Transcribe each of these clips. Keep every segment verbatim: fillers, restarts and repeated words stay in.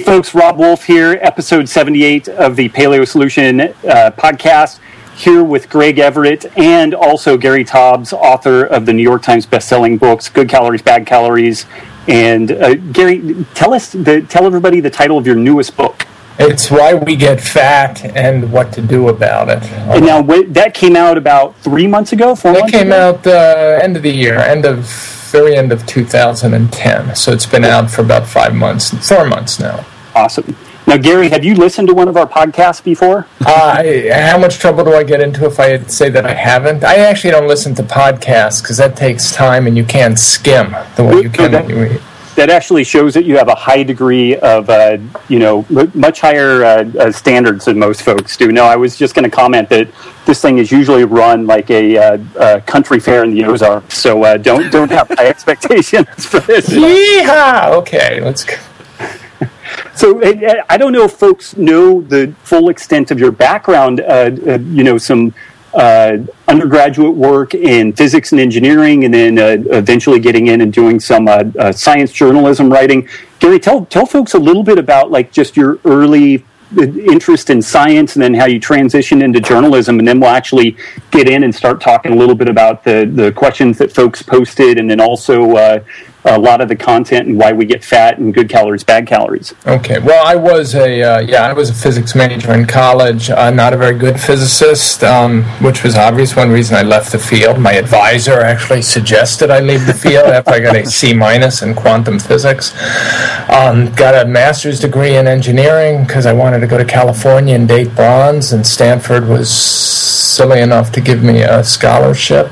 folks, Rob Wolf here, episode seventy-eight of the Paleo Solution uh, podcast, here with Greg Everett and also Gary Taubes, author of the New York Times bestselling books, Good Calories, Bad Calories. And uh, Gary, tell us, the, tell everybody the title of your newest book. It's Why We Get Fat and What to Do About It. And now that came out about three months ago, four that months came ago? out uh, end of the year, end of very end of two thousand ten. So it's been out for about five months, four months now. Awesome. Now, Gary, have you listened to one of our podcasts before? Uh, I, how much trouble do I get into if I say that I haven't? I actually don't listen to podcasts because that takes time and you can't skim the way you can when you read. That actually shows that you have a high degree of, uh, you know, much higher uh, uh, standards than most folks do. No, I was just going to comment that this thing is usually run like a, uh, a country fair in the Ozarks, so uh, don't don't have high expectations for this. Yeehaw! Okay, let's go. So I don't know if folks know the full extent of your background. Uh, uh, you know, some uh, undergraduate work in physics and engineering, and then uh, eventually getting in and doing some uh, uh, science journalism writing. Gary, tell tell folks a little bit about like just your early interest in science, and then how you transitioned into journalism, and then we'll actually get in and start talking a little bit about the the questions that folks posted, and then also uh, a lot of the content and why we get fat and good calories, bad calories. Okay. Well, I was a uh, yeah, I was a physics major in college. Uh, not a very good physicist, um, which was obvious. One reason I left the field. My advisor actually suggested I leave the field after I got a C minus in quantum physics. Um, got a master's degree in engineering because I wanted to go to California and date blondes, and Stanford was silly enough to give me a scholarship.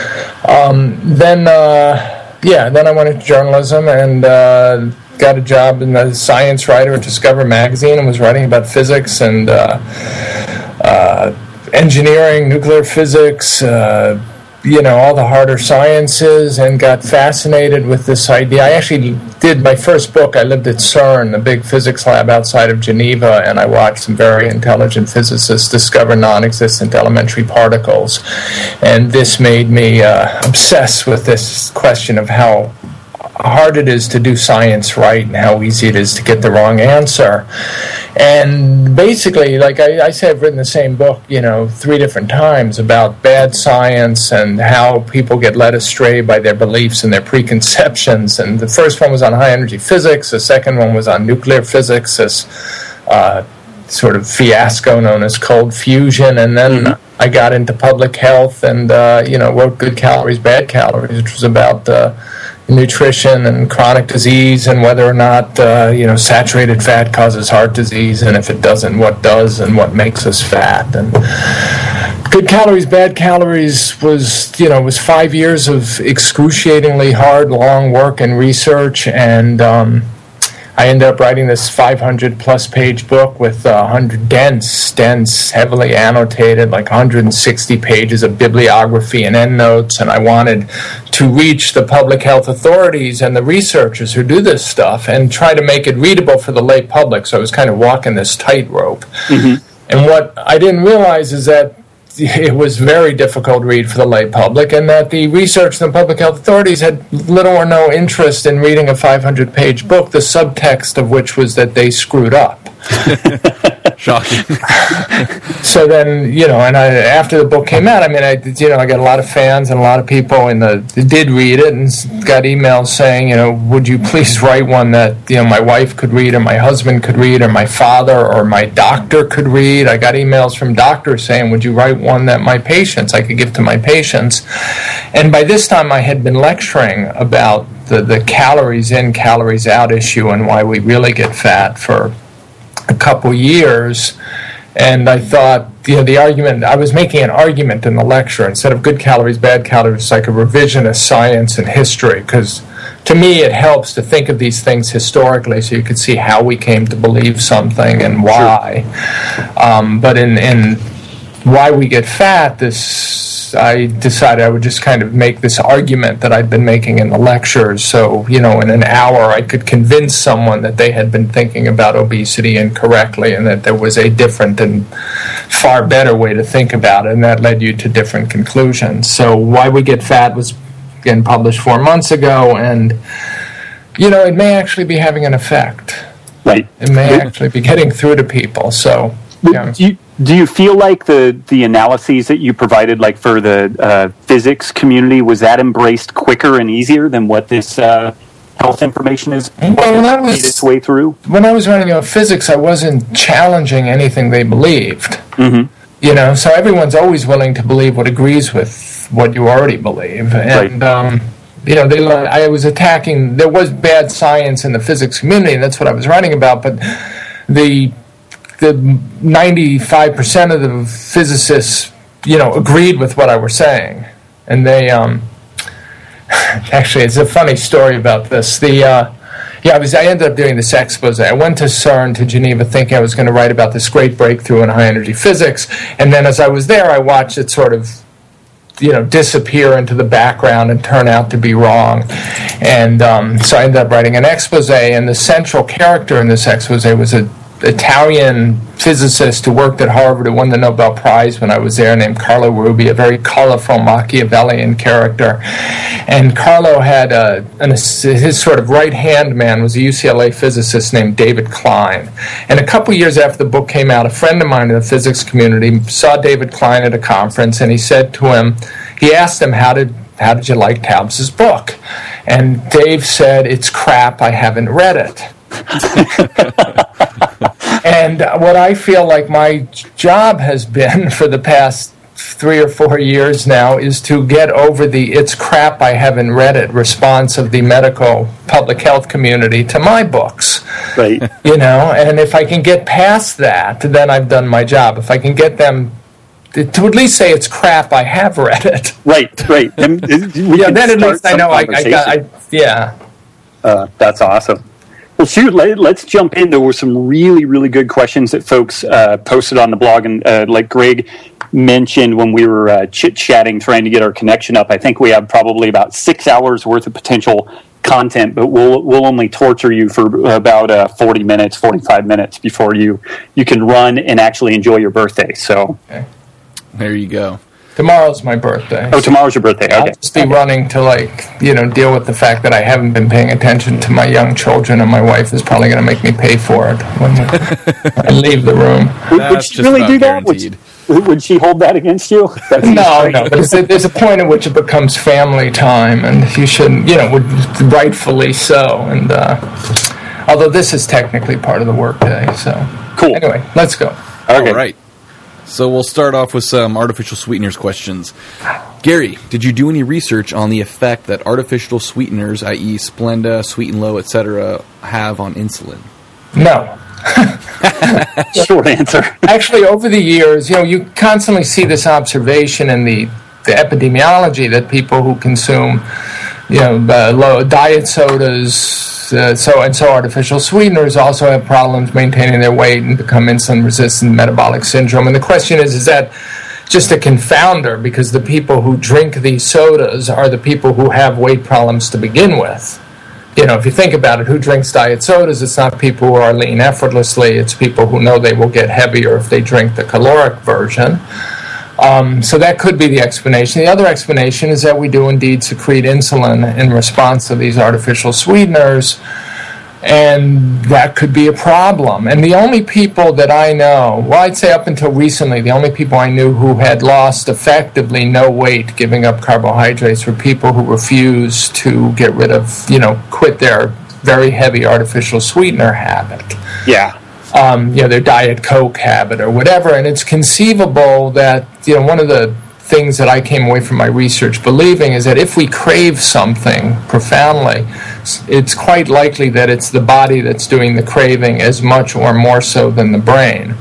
Um, then. Uh, Yeah, then I went into journalism and uh, got a job in the science writer at Discover magazine and was writing about physics and uh, uh, engineering, nuclear physics, uh, you know, all the harder sciences, and got fascinated with this idea. I actually did my first book. I lived at CERN, the big physics lab outside of Geneva, and I watched some very intelligent physicists discover non-existent elementary particles. And this made me uh, obsessed with this question of how hard it is to do science right and how easy it is to get the wrong answer. And basically, like I, I say, I've written the same book, you know, three different times about bad science and how people get led astray by their beliefs and their preconceptions. And the first one was on high-energy physics. The second one was on nuclear physics, this uh, sort of fiasco known as cold fusion. And then mm-hmm. I got into public health and, uh, you know, wrote Good Calories, Bad Calories, which was about uh, nutrition and chronic disease and whether or not uh, you know saturated fat causes heart disease, and if it doesn't, what does, and what makes us fat. And Good Calories, Bad Calories was you know was five years of excruciatingly hard, long work and research, and um, I ended up writing this five hundred plus page book with uh, one hundred dense, dense, heavily annotated, like one hundred sixty pages of bibliography and endnotes, and I wanted to reach the public health authorities and the researchers who do this stuff and try to make it readable for the lay public, so I was kind of walking this tightrope. Mm-hmm. And what I didn't realize is that it was very difficult to read for the lay public, and that the research and the public health authorities had little or no interest in reading a five hundred page book, the subtext of which was that they screwed up. Shocking. So then, you know, and I, after the book came out, I mean, I, you know, I got a lot of fans and a lot of people in the did read it and got emails saying, you know, would you please write one that, you know, my wife could read or my husband could read or my father or my doctor could read. I got emails from doctors saying, would you write one that my patients, I could give to my patients. And by this time I had been lecturing about the, the calories in, calories out issue and why we really get fat for a couple years, and I thought, you know, the argument, I was making an argument in the lecture. Instead of Good Calories, Bad Calories, it's like a revisionist science and history, because to me it helps to think of these things historically so you could see how we came to believe something and why. Sure. Um, but in, in Why We Get Fat, this I decided I would just kind of make this argument that I'd been making in the lectures. So, you know, in an hour I could convince someone that they had been thinking about obesity incorrectly and that there was a different and far better way to think about it, and that led you to different conclusions. So Why We Get Fat was, again, published four months ago, and, you know, it may actually be having an effect. Right. It may actually be getting through to people. So, yeah. Do you, do you feel like the, the analyses that you provided, like for the uh, physics community, was that embraced quicker and easier than what this uh, health information is? Well, when I was, made its way through? When I was writing about physics, I wasn't challenging anything they believed. Mm-hmm. You know, so everyone's always willing to believe what agrees with what you already believe. And, right. um, you know, they, I was attacking, there was bad science in the physics community, and that's what I was writing about, but the the ninety-five percent of the physicists, you know, agreed with what I was saying. And they, um, actually, it's a funny story about this. The, uh, yeah, I was, I ended up doing this expose. I went to CERN, to Geneva, thinking I was going to write about this great breakthrough in high-energy physics, and then as I was there, I watched it sort of, you know, disappear into the background and turn out to be wrong. And um, so I ended up writing an expose, and the central character in this expose was a Italian physicist who worked at Harvard, who won the Nobel Prize when I was there, named Carlo Rubi, a very colorful Machiavellian character. And Carlo had a, an, his sort of right-hand man was a U C L A physicist named David Klein. And a couple years after the book came out, a friend of mine in the physics community saw David Klein at a conference, and he said to him, he asked him, how did how did you like Taubes's book? And Dave said, it's crap, I haven't read it. And what I feel like my job has been for the past three or four years now is to get over the it's crap, I haven't read it response of the medical public health community to my books. Right. You know, and if I can get past that, then I've done my job. If I can get them to at least say it's crap, I have read it. Right, right. And we yeah, can then at start least I some know I, I got, I, yeah. Uh, that's awesome. Well, shoot, let, let's jump in. There were some really, really good questions that folks uh, posted on the blog. And uh, like Greg mentioned when we were uh, chit-chatting, trying to get our connection up, I think we have probably about six hours worth of potential content, but we'll we'll only torture you for about uh, forty minutes, forty-five minutes before you, you can run and actually enjoy your birthday. So okay. There you go. Tomorrow's my birthday. Oh, tomorrow's your birthday. Okay. I'll just be running to, like, you know, deal with the fact that I haven't been paying attention to my young children, and my wife is probably going to make me pay for it when I leave the room. Would, would she really do that? Would she, would she hold that against you? That's no, no. But a, there's a point at which it becomes family time, and you shouldn't, you know, would, rightfully so. And uh, although this is technically part of the workday, so cool. Anyway, let's go. Okay. All right. So we'll start off with some artificial sweeteners questions. Gary, did you do any research on the effect that artificial sweeteners, that is. Splenda, Sweet and Low, et cetera, have on insulin? No. Short answer. Actually, over the years, you know, you constantly see this observation in the, the epidemiology that people who consume, you know, uh, low diet sodas, Uh, so and so artificial sweeteners also have problems maintaining their weight and become insulin-resistant metabolic syndrome. And the question is, is that just a confounder, because the people who drink these sodas are the people who have weight problems to begin with? You know, if you think about it, who drinks diet sodas? It's not people who are lean effortlessly. It's people who know they will get heavier if they drink the caloric version. Um, so that could be the explanation. The other explanation is that we do indeed secrete insulin in response to these artificial sweeteners, and that could be a problem. And the only people that I know, well, I'd say up until recently, the only people I knew who had lost effectively no weight giving up carbohydrates were people who refused to get rid of, you know, quit their very heavy artificial sweetener habit. Yeah. Um, you know, their Diet Coke habit or whatever. And it's conceivable that, you know, one of the things that I came away from my research believing is that if we crave something profoundly, it's quite likely that it's the body that's doing the craving as much or more so than the brain.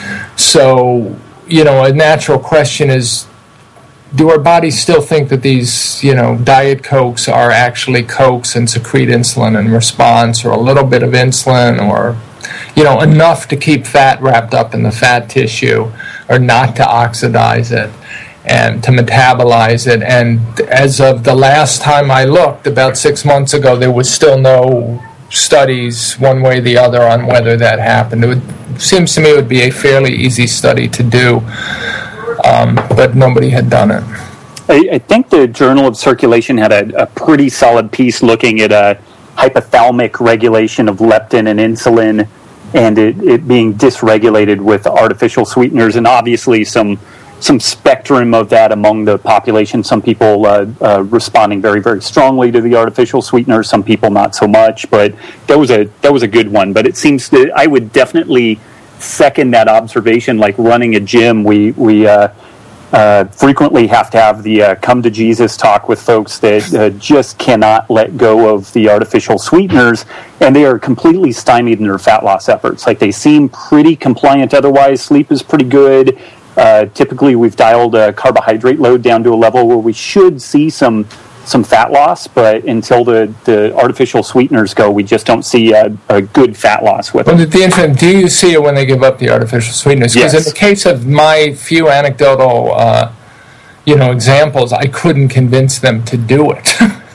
So, you know, a natural question is, do our bodies still think that these, you know, Diet Cokes are actually Cokes and secrete insulin in response, or a little bit of insulin, or, you know, enough to keep fat wrapped up in the fat tissue, or not to oxidize it and to metabolize it? And as of the last time I looked, about six months ago, there was still no studies one way or the other on whether that happened. It would, seems to me it would be a fairly easy study to do, um, but nobody had done it. I, I think the Journal of Circulation had a, a pretty solid piece looking at uh, hypothalamic regulation of leptin and insulin, and it, it being dysregulated with artificial sweeteners, and obviously some some spectrum of that among the population. Some people uh, uh, responding very, very strongly to the artificial sweeteners, some people not so much, but that was a that was a good one. But it seems that I would definitely second that observation. Like running a gym, we we uh, uh, frequently have to have the uh, come to Jesus talk with folks that uh, just cannot let go of the artificial sweeteners, and they are completely stymied in their fat loss efforts. Like they seem pretty compliant otherwise, sleep is pretty good. Uh, typically, we've dialed a carbohydrate load down to a level where we should see some some fat loss, but until the, the artificial sweeteners go, we just don't see a, a good fat loss with well, them. The interesting, do you see it when they give up the artificial sweeteners? Because Yes. in the case of my few anecdotal, uh, you know, examples, I couldn't convince them to do it.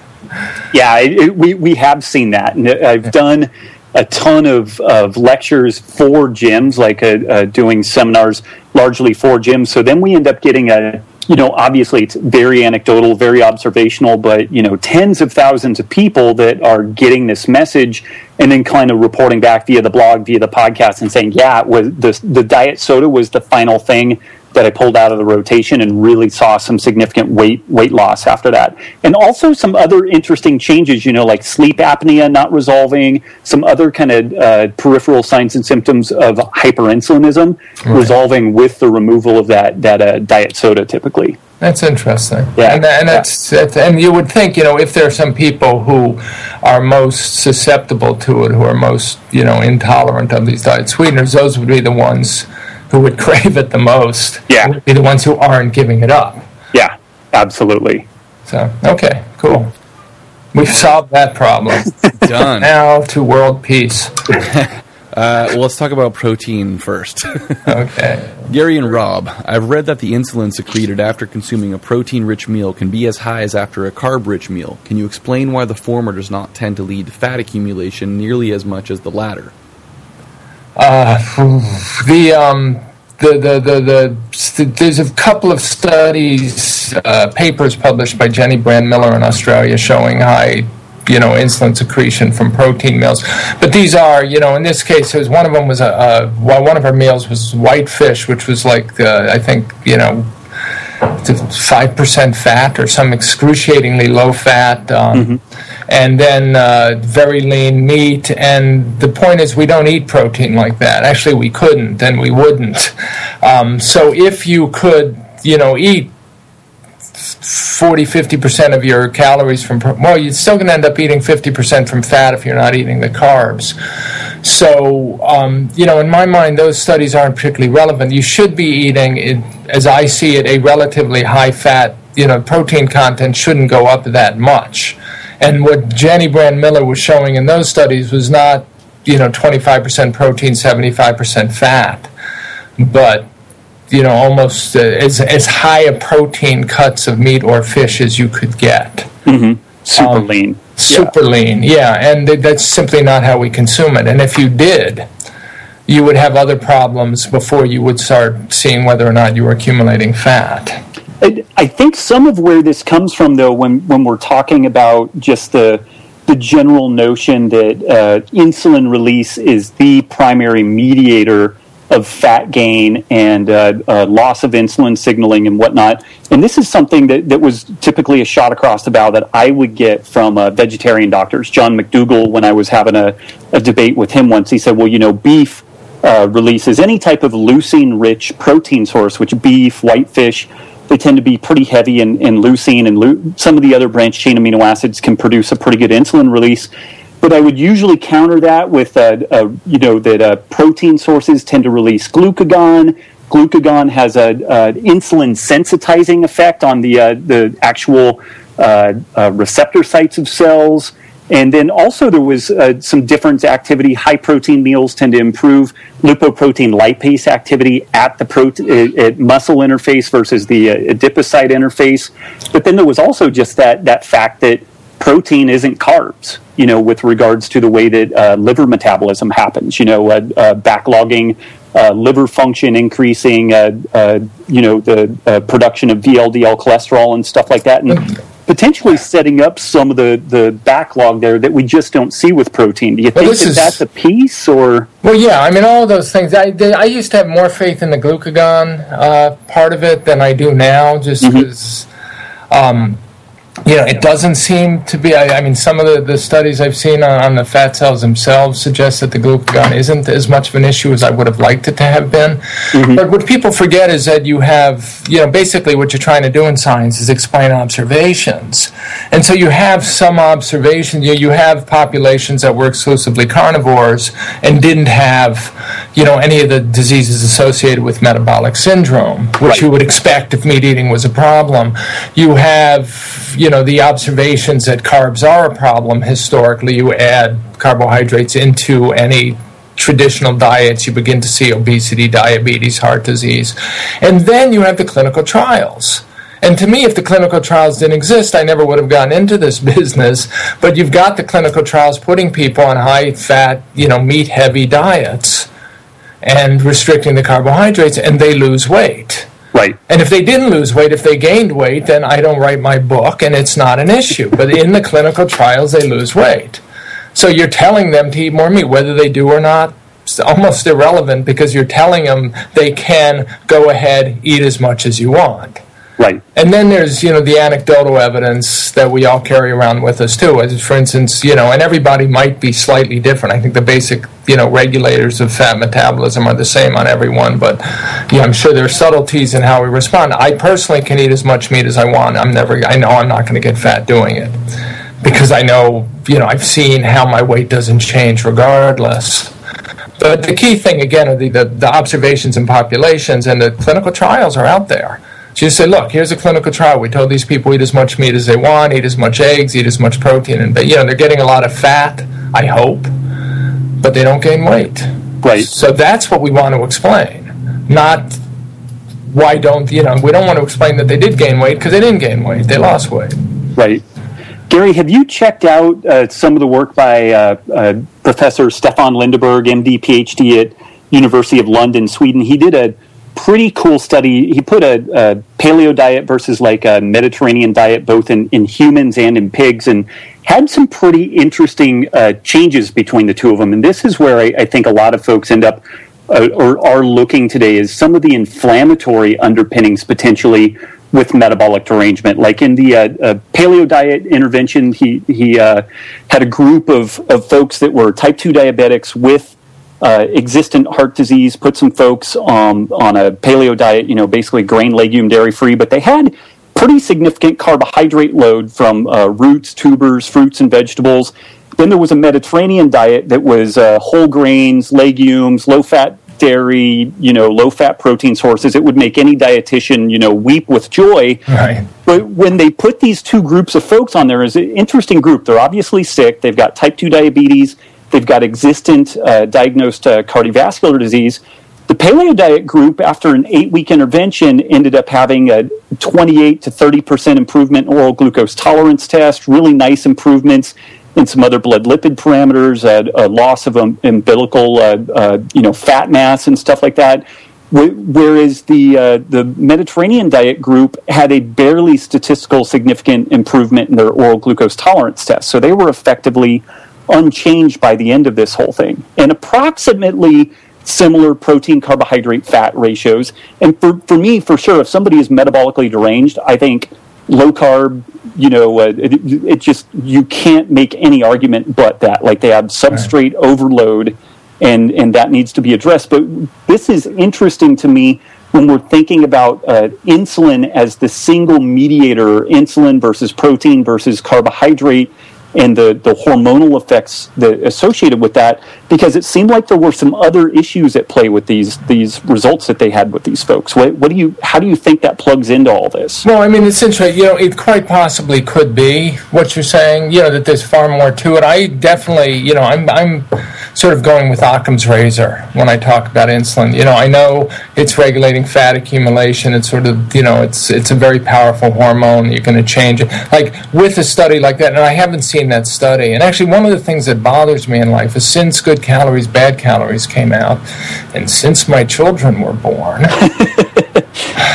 Yeah, it, it, we, we have seen that. And I've done a ton of, of lectures for gyms, like uh, uh, doing seminars largely for gyms. So then we end up getting a, you know, obviously it's very anecdotal, very observational, but, you know, tens of thousands of people that are getting this message and then kind of reporting back via the blog, via the podcast, and saying, yeah, it was the, the diet soda was the final thing that I pulled out of the rotation and really saw some significant weight weight loss after that. And also some other interesting changes, you know, like sleep apnea not resolving, some other kind of uh, peripheral signs and symptoms of hyperinsulinism right. resolving with the removal of that that uh, diet soda typically. That's interesting. Yeah. And, and, that's, that's, and you would think, you know, if there are some people who are most susceptible to it, who are most, you know, intolerant of these diet sweeteners, those would be the ones who would crave it the most. Yeah. Would be the ones who aren't giving it up. Yeah, absolutely. So, okay, cool. We've solved that problem. Done. Now to world peace. uh, well, let's talk about protein first. Okay. Gary and Rob, I've read that the insulin secreted after consuming a protein-rich meal can be as high as after a carb-rich meal. Can you explain why the former does not tend to lead to fat accumulation nearly as much as the latter? Uh, the um, the the the, the st- there's a couple of studies, uh, papers published by Jenny Brand Miller in Australia showing high, you know, insulin secretion from protein meals. But these are, you know, in this case, it was one of them was a, a well, one of our meals was white fish, which was like uh, I think, you know, five percent fat or some excruciatingly low fat. Um, mm-hmm. And then uh, very lean meat. And the point is we don't eat protein like that. Actually, we couldn't and we wouldn't. Um, so if you could, you know, eat forty, fifty percent of your calories from, well, you're still going to end up eating fifty percent from fat if you're not eating the carbs. So, um, you know, in my mind, those studies aren't particularly relevant. You should be eating, it, as I see it, a relatively high-fat, you know, protein content shouldn't go up that much. And what Jenny Brand Miller was showing in those studies was not, you know, twenty-five percent protein, seventy-five percent fat, but, you know, almost uh, as, as high a protein cuts of meat or fish as you could get. Mm-hmm. Super um, lean. Super yeah. lean, yeah, and th- that's simply not how we consume it. And if you did, you would have other problems before you would start seeing whether or not you were accumulating fat. I think some of where this comes from, though, when, when we're talking about just the the general notion that uh, insulin release is the primary mediator of fat gain and uh, uh, loss of insulin signaling and whatnot. And this is something that, that was typically a shot across the bow that I would get from uh, vegetarian doctors. John McDougall, when I was having a, a debate with him once, he said, well, you know, beef uh, releases any type of leucine-rich protein source, which beef, whitefish, they tend to be pretty heavy in, in leucine, and leu- some of the other branched-chain amino acids can produce a pretty good insulin release. But I would usually counter that with, uh, uh, you know, that uh, protein sources tend to release glucagon. Glucagon has a, a insulin sensitizing effect on the uh, the actual uh, uh, receptor sites of cells. And then also there was uh, some difference activity. High protein meals tend to improve lipoprotein lipase activity at the protein at muscle interface versus the uh, adipocyte interface. But then there was also just that that fact that protein isn't carbs, you know, with regards to the way that uh, liver metabolism happens, you know, uh, uh, backlogging uh, liver function, increasing, uh, uh, you know, the uh, production of V L D L cholesterol and stuff like that. And potentially setting up some of the, the backlog there that we just don't see with protein. Do you well, think that is, that's a piece, or? Well, yeah, I mean, all of those things. I, I used to have more faith in the glucagon uh, part of it than I do now, just because, mm-hmm. um, you know, it doesn't seem to be, I, I mean, some of the, the studies I've seen on, on the fat cells themselves suggest that the glucagon isn't as much of an issue as I would have liked it to have been. Mm-hmm. But what people forget is that you have, you know, basically what you're trying to do in science is explain observations. And so you have some observations, you, you have populations that were exclusively carnivores and didn't have, you know, any of the diseases associated with metabolic syndrome, which right. you would expect if meat eating was a problem. You have, you know, the observations that carbs are a problem. Historically, you add carbohydrates into any traditional diets, you begin to see obesity, diabetes, heart disease. And then you have the clinical trials. And to me, if the clinical trials didn't exist, I never would have gotten into this business. But you've got the clinical trials putting people on high-fat, you know, meat-heavy diets and restricting the carbohydrates, and they lose weight. Right. And if they didn't lose weight, if they gained weight, then I don't write my book, and it's not an issue. But in the clinical trials, they lose weight. So you're telling them to eat more meat, whether they do or not. It's almost irrelevant, because you're telling them they can go ahead, eat as much as you want. Right. And then there's, you know, the anecdotal evidence that we all carry around with us, too. As for instance, you know, and everybody might be slightly different. I think the basic, you know, regulators of fat metabolism are the same on everyone. But, yeah, I'm sure there are subtleties in how we respond. I personally can eat as much meat as I want. I'm never, I know I'm not going to get fat doing it, because I know, you know, I've seen how my weight doesn't change regardless. But the key thing, again, are the, the, the observations in populations, and the clinical trials are out there. So you say, look, here's a clinical trial. We told these people eat as much meat as they want, eat as much eggs, eat as much protein. And, you know, they're getting a lot of fat, I hope, but they don't gain weight. Right. So that's what we want to explain. Not why don't, you know, we don't want to explain that they did gain weight, because they didn't gain weight. They lost weight. Right. Gary, have you checked out uh, some of the work by uh, uh, Professor Stefan Lindeberg, M D, P H D at University of London, Sweden? He did a pretty cool study. He put a, a paleo diet versus like a Mediterranean diet, both in, in humans and in pigs, and had some pretty interesting uh, changes between the two of them. And this is where I, I think a lot of folks end up uh, or are looking today, is some of the inflammatory underpinnings potentially with metabolic derangement. Like in the uh, uh, paleo diet intervention, he he uh, had a group of, of folks that were type two diabetics with uh, existent heart disease, put some folks um, on a paleo diet, you know, basically grain, legume, dairy-free, but they had pretty significant carbohydrate load from uh, roots, tubers, fruits, and vegetables. Then there was a Mediterranean diet that was uh, whole grains, legumes, low-fat dairy, you know, low-fat protein sources. It would make any dietitian, you know, weep with joy. Right. But when they put these two groups of folks on there, is an interesting group. They're obviously sick. They've got type two diabetes. They've got existent uh, diagnosed uh, cardiovascular disease. The paleo diet group, after an eight-week intervention, ended up having a twenty-eight to thirty percent improvement in oral glucose tolerance test, really nice improvements in some other blood lipid parameters, uh, a loss of um, umbilical, uh, uh, you know, fat mass and stuff like that. Whereas the uh, the Mediterranean diet group had a barely statistical significant improvement in their oral glucose tolerance test. So they were effectively unchanged by the end of this whole thing. And approximately similar protein, carbohydrate, fat ratios. And for, for me, for sure, if somebody is metabolically deranged, I think low carb, you know, uh, it, it just, you can't make any argument but that. Like, they have substrate right. overload, and, and that needs to be addressed. But this is interesting to me when we're thinking about uh, insulin as the single mediator, insulin versus protein versus carbohydrate, and the, the hormonal effects that associated with that, because it seemed like there were some other issues at play with these these results that they had with these folks. What, what do you, how do you think that plugs into all this? Well, I mean, it's interesting. You know, it quite possibly could be what you're saying. You know, that there's far more to it. I definitely, you know, I'm I'm sort of going with Occam's razor when I talk about insulin. You know, I know it's regulating fat accumulation. It's sort of, you know, it's it's a very powerful hormone. You're going to change it. Like with a study like that, and I haven't seen that study. And actually, one of the things that bothers me in life is, since Good Calories, Bad Calories came out, and since my children were born,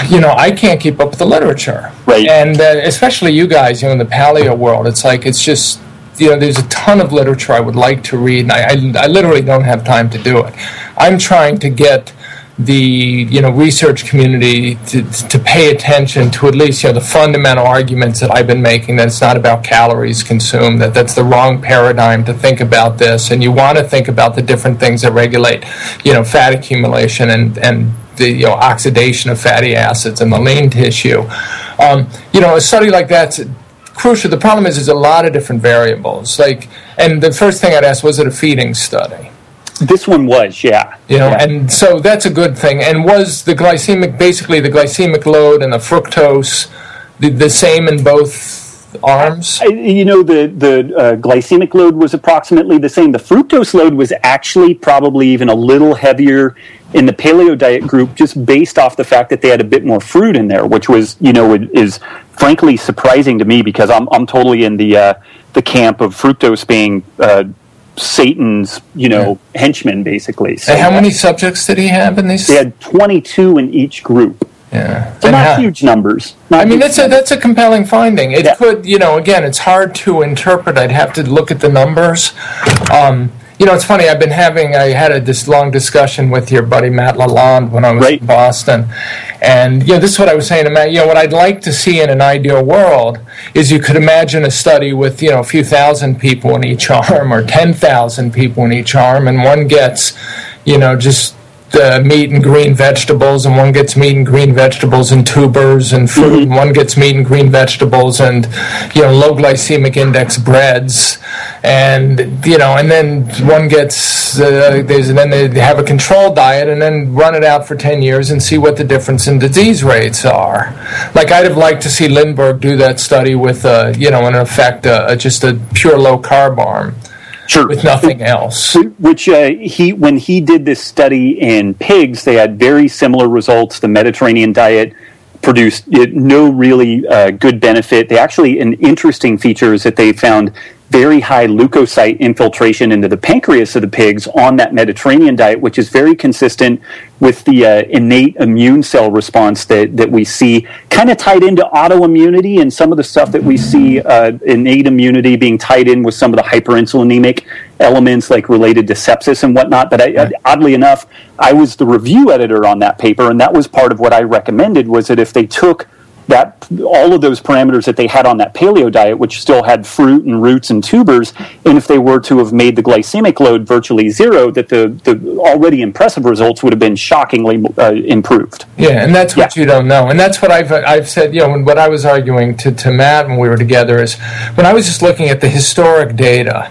you know, I can't keep up with the literature. Right. And uh, especially you guys, you know, in the paleo world, it's like, it's just, you know, there's a ton of literature I would like to read, and I, I, I literally don't have time to do it. I'm trying to get the, you know, research community to, to pay attention to at least, you know, the fundamental arguments that I've been making, that it's not about calories consumed, that that's the wrong paradigm to think about this, and you want to think about the different things that regulate, you know, fat accumulation and, and the, you know, oxidation of fatty acids in the lean tissue. Um, you know, a study like that's crucial. The problem is there's a lot of different variables. Like, and the first thing I'd ask, was it a feeding study? This one was, yeah. You know, yeah. and so that's a good thing. And was the glycemic, basically the glycemic load and the fructose the, the same in both arms? I, you know, the, the uh, glycemic load was approximately the same. The fructose load was actually probably even a little heavier in the paleo diet group, just based off the fact that they had a bit more fruit in there, which was, you know, is frankly surprising to me, because I'm I'm totally in the uh, the camp of fructose being uh, Satan's, you know, yeah. henchman, basically. So, and how many subjects did he have in these? They had twenty-two in each group. Yeah, so and not how, huge numbers. Not I mean, huge that's a that's a compelling finding. It yeah. could, you know, again, it's hard to interpret. I'd have to look at the numbers. Um, you know, it's funny. I've been having I had a this long discussion with your buddy Matt Lalonde when I was right. in Boston, and you know, this is what I was saying to Matt. You know, what I'd like to see in an ideal world is you could imagine a study with, you know, a few thousand people in each arm, or ten thousand people in each arm, and one gets, you know, just Uh, meat and green vegetables, and one gets meat and green vegetables and tubers and fruit, mm-hmm. and one gets meat and green vegetables and, you know, low glycemic index breads, and, you know, and then one gets uh, there's and then they have a control diet, and then run it out for ten years and see what the difference in disease rates are. Like, I'd have liked to see Lindbergh do that study with, uh, you know, in effect, uh, just a pure low carb arm. Sure. With nothing else. Which uh, he, when he did this study in pigs, they had very similar results. The Mediterranean diet produced no really uh, good benefit. They actually, an interesting feature is that they found very high leukocyte infiltration into the pancreas of the pigs on that Mediterranean diet, which is very consistent with the uh, innate immune cell response that, that we see, kind of tied into autoimmunity, and some of the stuff that we see uh, innate immunity being tied in with some of the hyperinsulinemic elements, like related to sepsis and whatnot. But I, right. oddly enough, I was the review editor on that paper, and that was part of what I recommended, was that if they took that all of those parameters that they had on that paleo diet, which still had fruit and roots and tubers, and if they were to have made the glycemic load virtually zero, that the, the already impressive results would have been shockingly uh, improved. Yeah, and that's what yeah. you don't know. And that's what I've I've said, you know, what I was arguing to, to Matt when we were together is, when I was just looking at the historic data,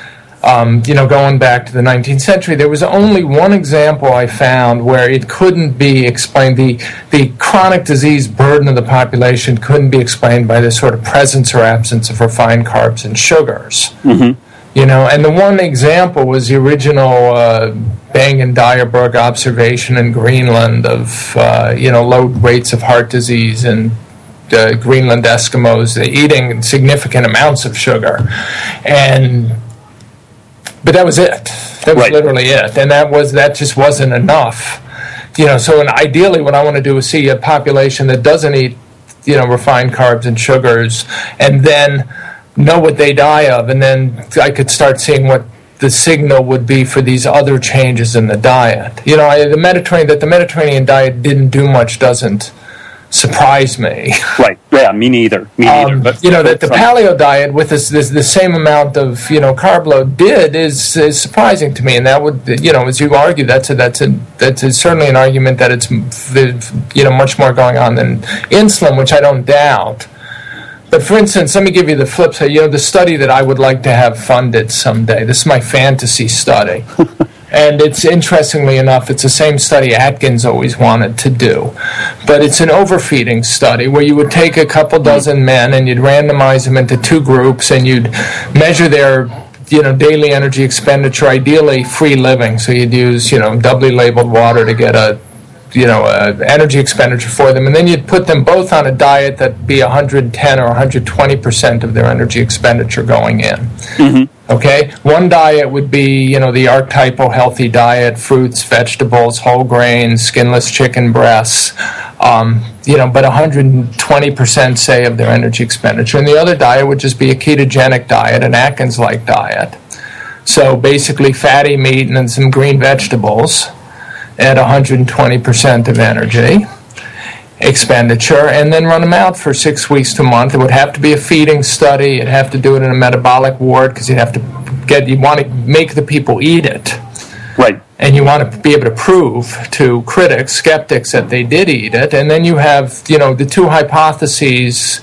Um, you know, going back to the nineteenth century, there was only one example I found where it couldn't be explained. The the chronic disease burden of the population couldn't be explained by the sort of presence or absence of refined carbs and sugars. Mm-hmm. You know, and the one example was the original uh, Bang and Dyerberg observation in Greenland of, uh, you know, low rates of heart disease and uh, Greenland Eskimos eating significant amounts of sugar. And But that was it. That was right. literally it, and that was that just wasn't enough, you know. So, and ideally, what I want to do is see a population that doesn't eat, you know, refined carbs and sugars, and then know what they die of, and then I could start seeing what the signal would be for these other changes in the diet. You know, I, the Mediterranean that the Mediterranean diet didn't do much doesn't surprise me. Right. Yeah, me neither. Me neither. Um, but, you know, that the paleo diet with this, this the same amount of, you know, carb load did is is surprising to me, and that would, you know, as you argue, that's a that's a that's a, certainly an argument that it's, you know, much more going on than insulin, which I don't doubt. But for instance, let me give you the flip side. You know, the study that I would like to have funded someday. This is my fantasy study. And it's, interestingly enough, it's the same study Atkins always wanted to do. But it's an overfeeding study where you would take a couple dozen men and you'd randomize them into two groups, and you'd measure their, you know, daily energy expenditure, ideally free living. So you'd use, you know, doubly labeled water to get a, you know, uh, energy expenditure for them. And then you'd put them both on a diet that'd be one hundred ten or one hundred twenty percent of their energy expenditure going in. Mm-hmm. Okay? One diet would be, you know, the archetypal healthy diet, fruits, vegetables, whole grains, skinless chicken breasts, Um, you know, but one hundred twenty percent, say, of their energy expenditure. And the other diet would just be a ketogenic diet, an Atkins-like diet. So basically fatty meat and then some green vegetables at one hundred twenty percent of energy expenditure, and then run them out for six weeks to a month. It would have to be a feeding study. You'd have to do it in a metabolic ward because you'd have to get, you want to make the people eat it. Right. And you want to be able to prove to critics, skeptics, that they did eat it. And then you have, you know, the two hypotheses.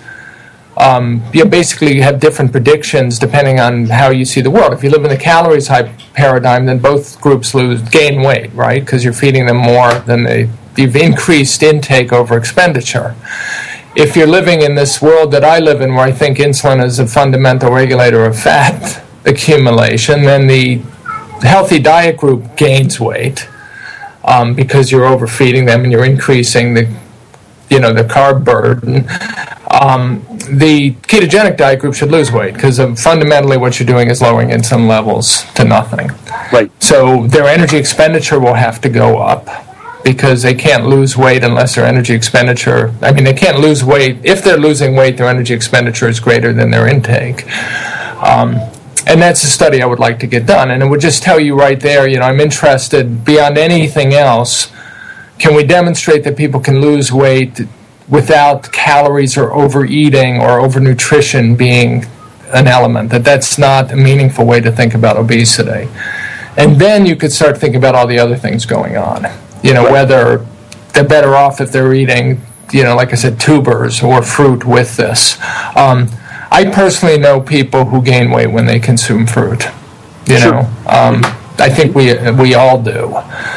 Um, you basically have different predictions depending on how you see the world. If you live in the calories type paradigm, then both groups lose gain weight, right? Because you're feeding them more than they, you've increased intake over expenditure. If you're living in this world that I live in, where I think insulin is a fundamental regulator of fat accumulation, then the healthy diet group gains weight um, because you're overfeeding them and you're increasing the, you know, the carb burden. Um, the ketogenic diet group should lose weight because fundamentally what you're doing is lowering insulin levels to nothing. Right. So their energy expenditure will have to go up because they can't lose weight unless their energy expenditure, I mean, they can't lose weight. If they're losing weight, their energy expenditure is greater than their intake. Um, and that's a study I would like to get done. And it would just tell you right there, you know, I'm interested beyond anything else. Can we demonstrate that people can lose weight without calories or overeating or overnutrition being an element, that that's not a meaningful way to think about obesity? And then you could start thinking about all the other things going on. You know, whether they're better off if they're eating, you know, like I said, tubers or fruit with this. Um, I personally know people who gain weight when they consume fruit. You Sure. know, um, I think we we all do.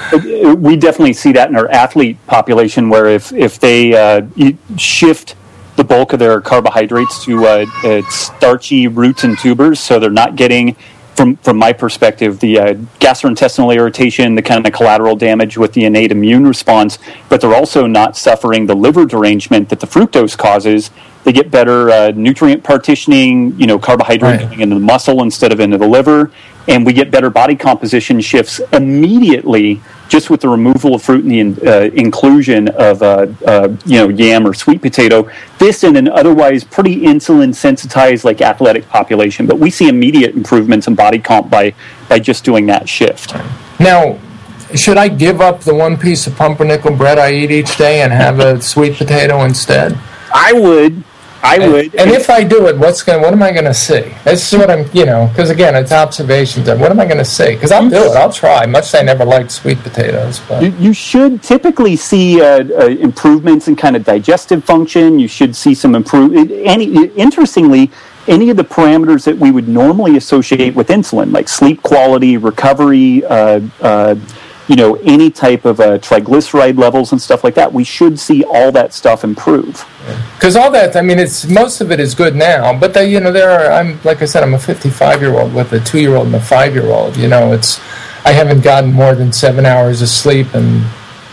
We definitely see that in our athlete population, where if if they uh, shift the bulk of their carbohydrates to uh, uh, starchy roots and tubers, so they're not getting, from from my perspective, the uh, gastrointestinal irritation, the kind of collateral damage with the innate immune response, but they're also not suffering the liver derangement that the fructose causes. They get better uh, nutrient partitioning, you know, carbohydrate Right. going into the muscle instead of into the liver, and we get better body composition shifts immediately just with the removal of fruit and the in, uh, inclusion of, uh, uh, you know, yam or sweet potato. This in an otherwise pretty insulin sensitized, like, athletic population, but we see immediate improvements in body comp by by just doing that shift. Now, should I give up the one piece of pumpernickel bread I eat each day and have a sweet potato instead? I would. I And, would. and if I do it, what's going? What am I going to see? This is what I'm, you know, because again, it's observations. Of what am I going to see? Because I'll do it. I'll try. Much as I never liked sweet potatoes, but You, you should typically see uh, uh, improvements in kind of digestive function. You should see some improve. Any interestingly, any of the parameters that we would normally associate with insulin, like sleep quality, recovery, uh, uh, you know, any type of uh, triglyceride levels and stuff like that, we should see all that stuff improve. because all that, I mean, it's most of it is good now. But they, you know, there are. I'm like I said, I'm a fifty-five year old with a two year old and a five year old. You know, it's I haven't gotten more than seven hours of sleep in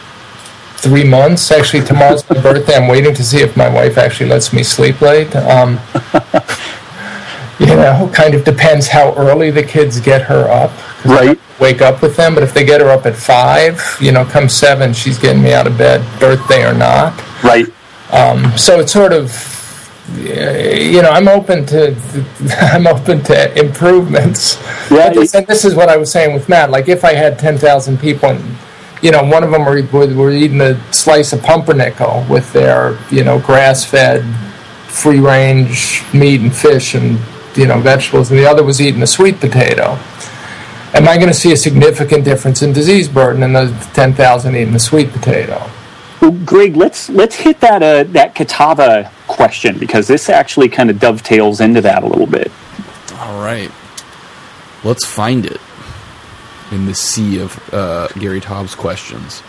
three months. Actually, tomorrow's my birthday. I'm waiting to see if my wife actually lets me sleep late. Um, you know, kind of depends how early the kids get her up. 'Cause I Right. wake up with them, but if they get her up at five, you know, come seven, she's getting me out of bed, birthday or not. Right. Um, so it's sort of, you know, I'm open to, I'm open to improvements. Yeah, But this, and this is what I was saying with Matt. Like, if I had ten thousand people, and, you know, one of them were, were, were eating a slice of pumpernickel with their, you know, grass-fed, free-range meat and fish and, you know, vegetables, and the other was eating a sweet potato. Am I going to see a significant difference in disease burden in the ten thousand eating the sweet potato? Well, Greg, let's let's hit that uh, that Katava question, because this actually kind of dovetails into that a little bit. All right. Let's find it in the sea of uh, Gary Taubes questions.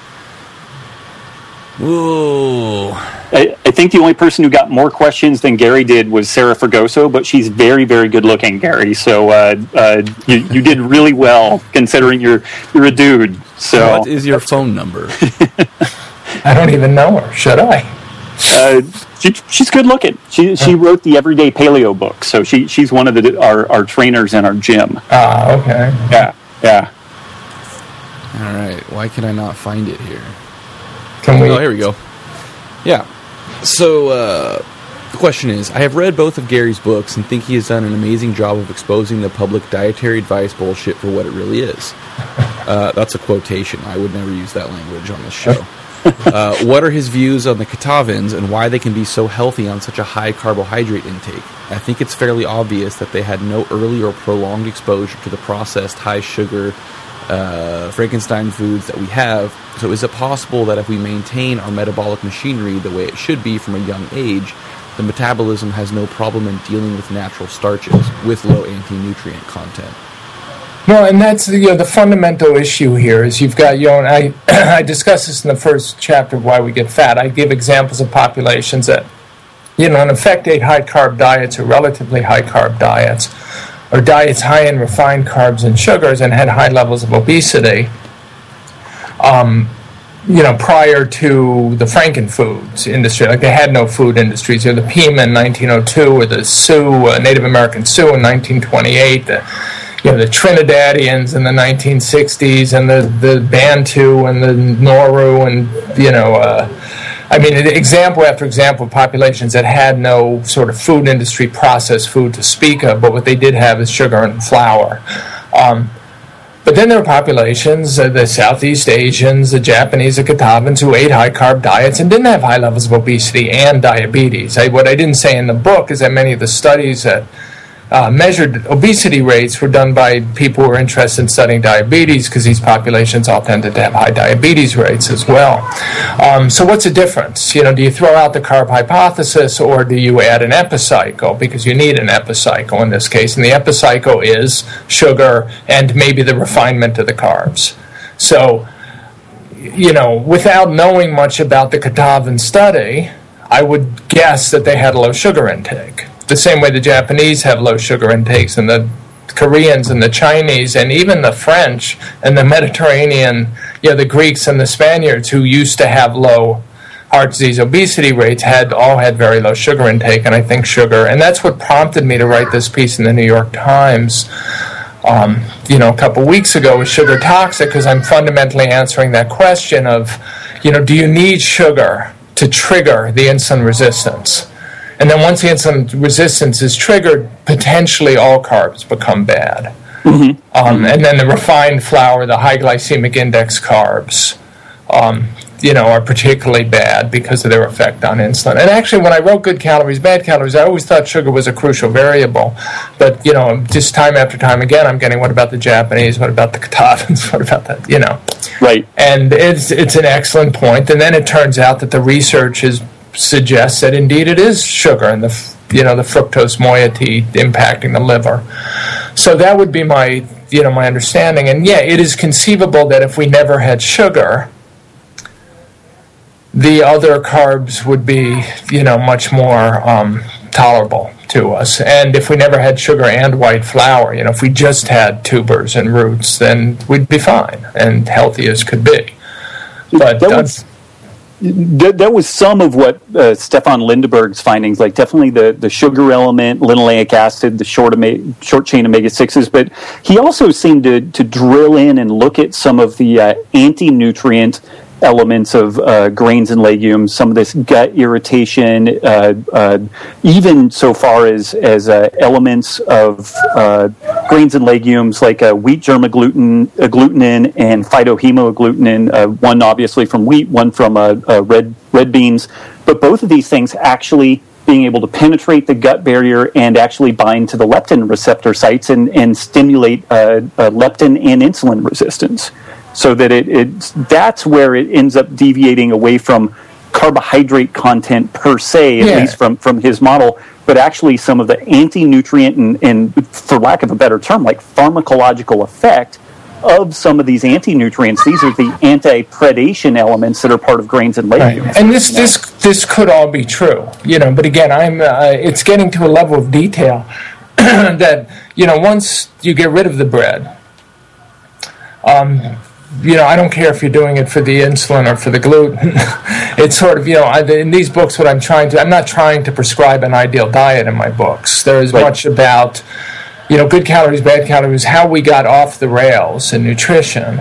Whoa. I, I think the only person who got more questions than Gary did was Sarah Fergoso, but she's very, very good looking, Gary. So uh, uh, you, you did really well, considering you're you're a dude. So What is your phone number? I don't even know her. Should I? uh, she, she's good looking. She she wrote the Everyday Paleo book, so she she's one of the our, our trainers in our gym. Ah, okay. Yeah, yeah. All right. Why can I not find it here? Can we? Oh, here we go. Yeah. So, uh, the question is, I have read both of Gary's books and think he has done an amazing job of exposing the public dietary advice bullshit for what it really is. Uh, that's a quotation. I would never use that language on this show. Uh, what are his views on the Katavans and why they can be so healthy on such a high carbohydrate intake? I think it's fairly obvious that they had no early or prolonged exposure to the processed high sugar uh, Frankenstein foods that we have. So is it possible that if we maintain our metabolic machinery the way it should be from a young age, the metabolism has no problem in dealing with natural starches with low anti-nutrient content? No, and that's the, you know, the fundamental issue here is you've got, you know, and I, I discussed this in the first chapter of Why We Get Fat. I give examples of populations that, you know, in effect ate high-carb diets or relatively high-carb diets or diets high in refined carbs and sugars and had high levels of obesity, um, you know, prior to the Frankenfoods industry. Like they had no food industries. You know, the Pima in nineteen oh two or the Sioux, uh, Native American Sioux in nineteen twenty-eight, the You know, the Trinidadians in the nineteen sixties and the, the Bantu and the Nauru and, you know, uh, I mean, example after example of populations that had no sort of food industry processed food to speak of, but what they did have is sugar and flour. Um, but then there were populations, uh, the Southeast Asians, the Japanese, the Katavans, who ate high-carb diets and didn't have high levels of obesity and diabetes. I, what I didn't say in the book is that many of the studies that Uh, measured obesity rates were done by people who were interested in studying diabetes because these populations all tended to have high diabetes rates as well. Um, so what's the difference? You know, do you throw out the carb hypothesis or do you add an epicycle? Because you need an epicycle in this case, and the epicycle is sugar and maybe the refinement of the carbs. So, you know, without knowing much about the Katavan study, I would guess that they had a low sugar intake. The same way the Japanese have low sugar intakes, and the Koreans and the Chinese and even the French and the Mediterranean, you know, the Greeks and the Spaniards who used to have low heart disease obesity rates had all had very low sugar intake, and I think sugar, and that's what prompted me to write this piece in the New York Times, um, you know, a couple weeks ago, was sugar toxic? Because I'm fundamentally answering that question of, you know, do you need sugar to trigger the insulin resistance? And then once the insulin resistance is triggered, potentially all carbs become bad. Mm-hmm. Um, and then the refined flour, the high glycemic index carbs, um, you know, are particularly bad because of their effect on insulin. And actually, when I wrote Good Calories, Bad Calories, I always thought sugar was a crucial variable. But, you know, just time after time again, I'm getting, what about the Japanese? What about the Katavans? What about that? You know. Right. And it's it's an excellent point. And then it turns out that the research is suggests that indeed it is sugar and the you know the fructose moiety impacting the liver. So that would be my you know my understanding. And yeah, it is conceivable that if we never had sugar, the other carbs would be you know much more um, tolerable to us. And if we never had sugar and white flour, you know, if we just had tubers and roots, then we'd be fine and healthy as could be. But that was That was some of what uh, Stefan Lindeberg's findings, like definitely the, the sugar element, linoleic acid, the short, oma- short chain omega sixes, but he also seemed to, to drill in and look at some of the uh, anti-nutrient elements of uh, grains and legumes, some of this gut irritation, uh, uh, even so far as, as uh, elements of uh, grains and legumes like uh, wheat germ-agglutinin agglutinin and phytohemagglutinin, uh, one obviously from wheat, one from uh, uh, red, red beans. But both of these things actually being able to penetrate the gut barrier and actually bind to the leptin receptor sites and, and stimulate uh, uh, leptin and insulin resistance. So that it, it that's where it ends up deviating away from carbohydrate content per se, at yeah. least from, from his model, but actually some of the anti-nutrient and, and, for lack of a better term, like pharmacological effect of some of these anti-nutrients. These are the anti-predation elements that are part of grains and legumes. Right. And this this this could all be true, you know. But again, I'm uh, it's getting to a level of detail that you know once you get rid of the bread. Um, You know, I don't care if you're doing it for the insulin or for the gluten. It's sort of, you know, I, in these books, what I'm trying to, I'm not trying to prescribe an ideal diet in my books. There is right. much about, you know, good calories, bad calories, how we got off the rails in nutrition,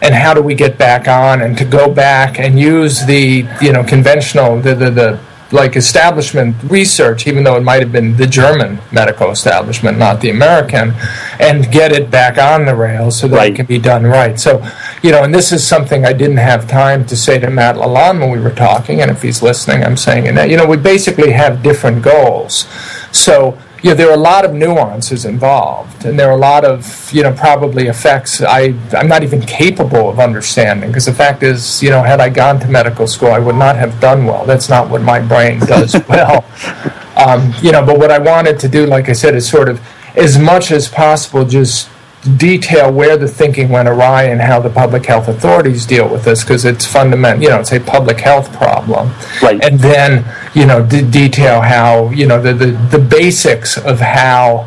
and how do we get back on, and to go back and use the, you know, conventional, the, the, the like establishment research, even though it might have been the German medical establishment, not the American, and get it back on the rails so that right. it can be done right. So, you know, and this is something I didn't have time to say to Matt Lalonde when we were talking, and if he's listening, I'm saying it now. You know, we basically have different goals. So, you know, there are a lot of nuances involved, and there are a lot of, you know, probably effects I, I'm not even capable of understanding, because the fact is, you know, had I gone to medical school, I would not have done well. That's not what my brain does well. Um, you know, but what I wanted to do, like I said, is sort of, as much as possible, just detail where the thinking went awry and how the public health authorities deal with this, because it's fundamental, you know, it's a public health problem. Right. And then, you know, d- detail how, you know, the, the, the basics of how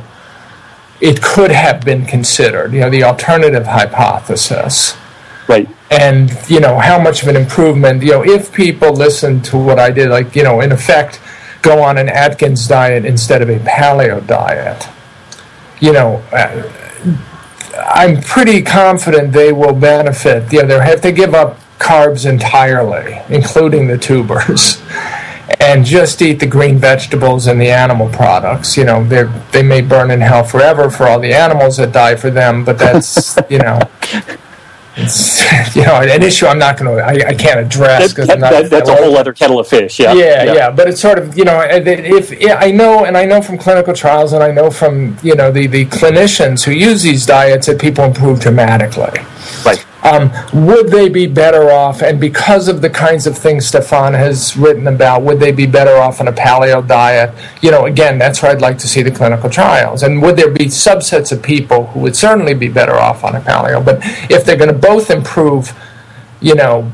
it could have been considered, you know, the alternative hypothesis. Right. And, you know, how much of an improvement, you know, if people listen to what I did, like, you know, in effect, go on an Atkins diet instead of a paleo diet, you know, uh, I'm pretty confident they will benefit. You know, they have to give up carbs entirely, including the tubers, and just eat the green vegetables and the animal products. You know, they they may burn in hell forever for all the animals that die for them, but that's, you know, it's, you know, an issue I'm not going to, I, I can't address. That, that, that, that's a whole other kettle of fish, yeah. Yeah, yeah. yeah, but it's sort of, you know, if, if I know, and I know from clinical trials, and I know from, you know, the, the clinicians who use these diets that people improve dramatically. Right. Um, would they be better off, and because of the kinds of things Stefan has written about, would they be better off on a paleo diet? You know, again, that's where I'd like to see the clinical trials. And would there be subsets of people who would certainly be better off on a paleo? But if they're going to both improve, you know,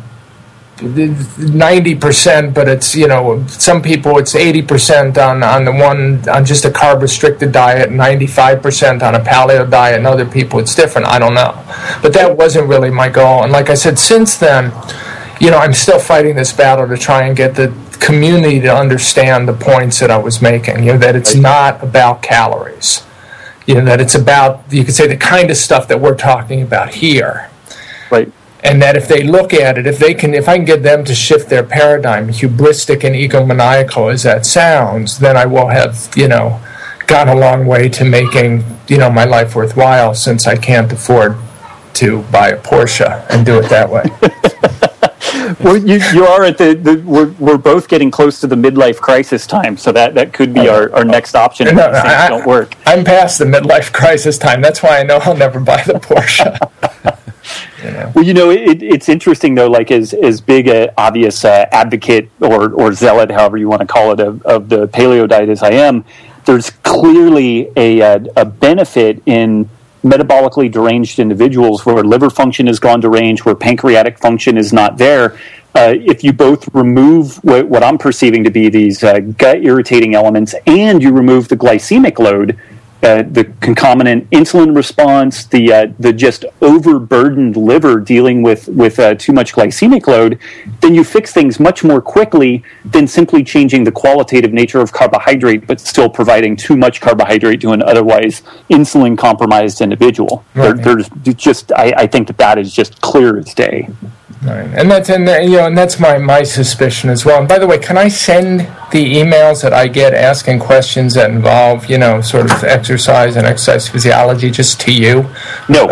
ninety percent, but it's, you know, some people it's eighty percent on, on the one, on just a carb-restricted diet, ninety-five percent on a paleo diet, and other people it's different. I don't know. But that wasn't really my goal. And like I said, since then, you know, I'm still fighting this battle to try and get the community to understand the points that I was making, you know, that it's not about calories. You know, that it's about, you could say, the kind of stuff that we're talking about here. Right. And that if they look at it, if they can, if I can get them to shift their paradigm, hubristic and egomaniacal as that sounds, then I will have, you know, gone a long way to making, you know, my life worthwhile, since I can't afford to buy a Porsche and do it that way. Well, you, you are at the, the we're, we're both getting close to the midlife crisis time, so that, that could be our, our next option if no, things I, don't work. I'm past the midlife crisis time. That's why I know I'll never buy the Porsche. You know. Well, you know, it, it's interesting, though, like as, as big a obvious uh, advocate or, or zealot, however you want to call it, of, of the paleo diet as I am, there's clearly a, a, a benefit in metabolically deranged individuals where liver function has gone deranged, where pancreatic function is not there. Uh, if you both remove what, what I'm perceiving to be these uh, gut irritating elements, and you remove the glycemic load, Uh, the concomitant insulin response, the uh, the just overburdened liver dealing with with uh, too much glycemic load, then you fix things much more quickly than simply changing the qualitative nature of carbohydrate, but still providing too much carbohydrate to an otherwise insulin compromised individual. Right. There, there's just I, I think that that is just clear as day. Right. And that's and you know and that's my, my suspicion as well. And by the way, can I send the emails that I get asking questions that involve, you know, sort of exercise and exercise physiology just to you? No.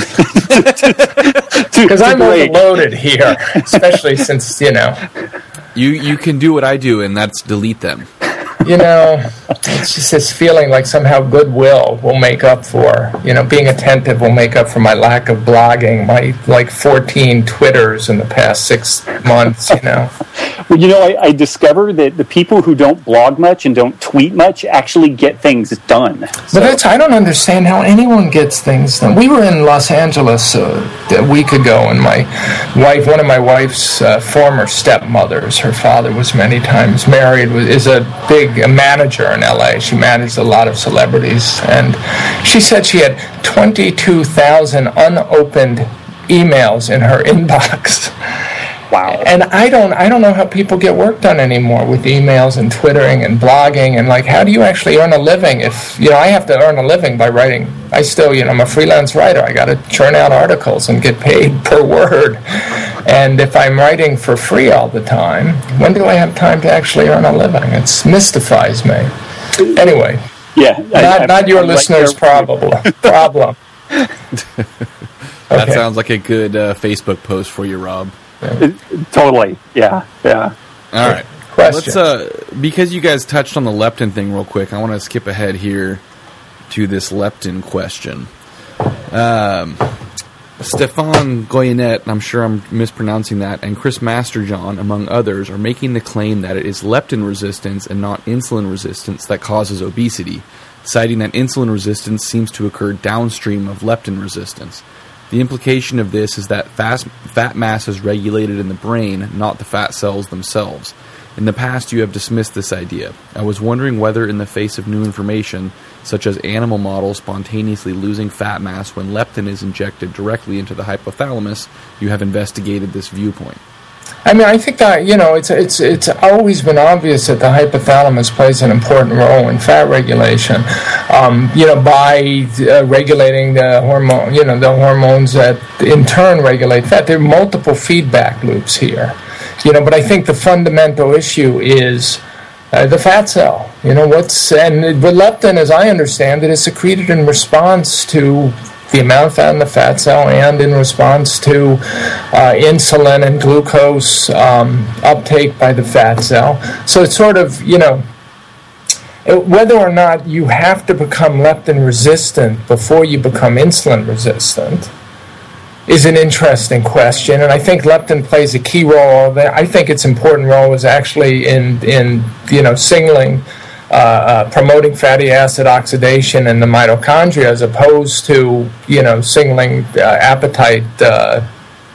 Because I'm overloaded here, especially since, you know. You you can do what I do, and that's delete them. You know, it's just this feeling like somehow goodwill will make up for, you know, being attentive will make up for my lack of blogging, my, like, fourteen Twitters in the past six months, you know. Well, you know, I, I discover that the people who don't blog much and don't tweet much actually get things done. So. But that's, I don't understand how anyone gets things done. We were in Los Angeles uh, a week ago, and my wife, one of my wife's uh, former stepmothers, her father was many times married, is a big a manager in L A. She managed a lot of celebrities, and she said she had twenty-two thousand unopened emails in her inbox. Wow. And I don't I don't know how people get work done anymore with emails and Twittering and blogging, and like, how do you actually earn a living if, you know, I have to earn a living by writing. I still, you know, I'm a freelance writer. I got to churn out articles and get paid per word. And if I'm writing for free all the time, when do I have time to actually earn a living? It mystifies me. Anyway, yeah, not, I, not your I'm listeners' right problem. problem. That Okay. sounds like a good uh, Facebook post for you, Rob. Totally. Yeah. Yeah. All right. Questions? Let's uh, because you guys touched on the leptin thing real quick. I want to skip ahead here to this leptin question. Um, Stefan Goyenet, I'm sure I'm mispronouncing that, and Chris Masterjohn, among others, are making the claim that it is leptin resistance and not insulin resistance that causes obesity, citing that insulin resistance seems to occur downstream of leptin resistance. The implication of this is that fast, fat mass is regulated in the brain, not the fat cells themselves. In the past, you have dismissed this idea. I was wondering whether, in the face of new information, such as animal models spontaneously losing fat mass when leptin is injected directly into the hypothalamus, you have investigated this viewpoint. I mean, I think that, you know, it's it's it's always been obvious that the hypothalamus plays an important role in fat regulation. Um, you know, by uh, regulating the hormone, you know, the hormones that in turn regulate fat. There are multiple feedback loops here. You know, but I think the fundamental issue is uh, the fat cell. You know, what's and with leptin, as I understand it, is secreted in response to the amount of fat in the fat cell and in response to uh, insulin and glucose um, uptake by the fat cell. So it's sort of, you know, whether or not you have to become leptin resistant before you become insulin resistant is an interesting question, and I think leptin plays a key role. I think its important role is actually in, in you know, signaling Uh, uh, promoting fatty acid oxidation in the mitochondria, as opposed to, you know, signaling uh, appetite uh,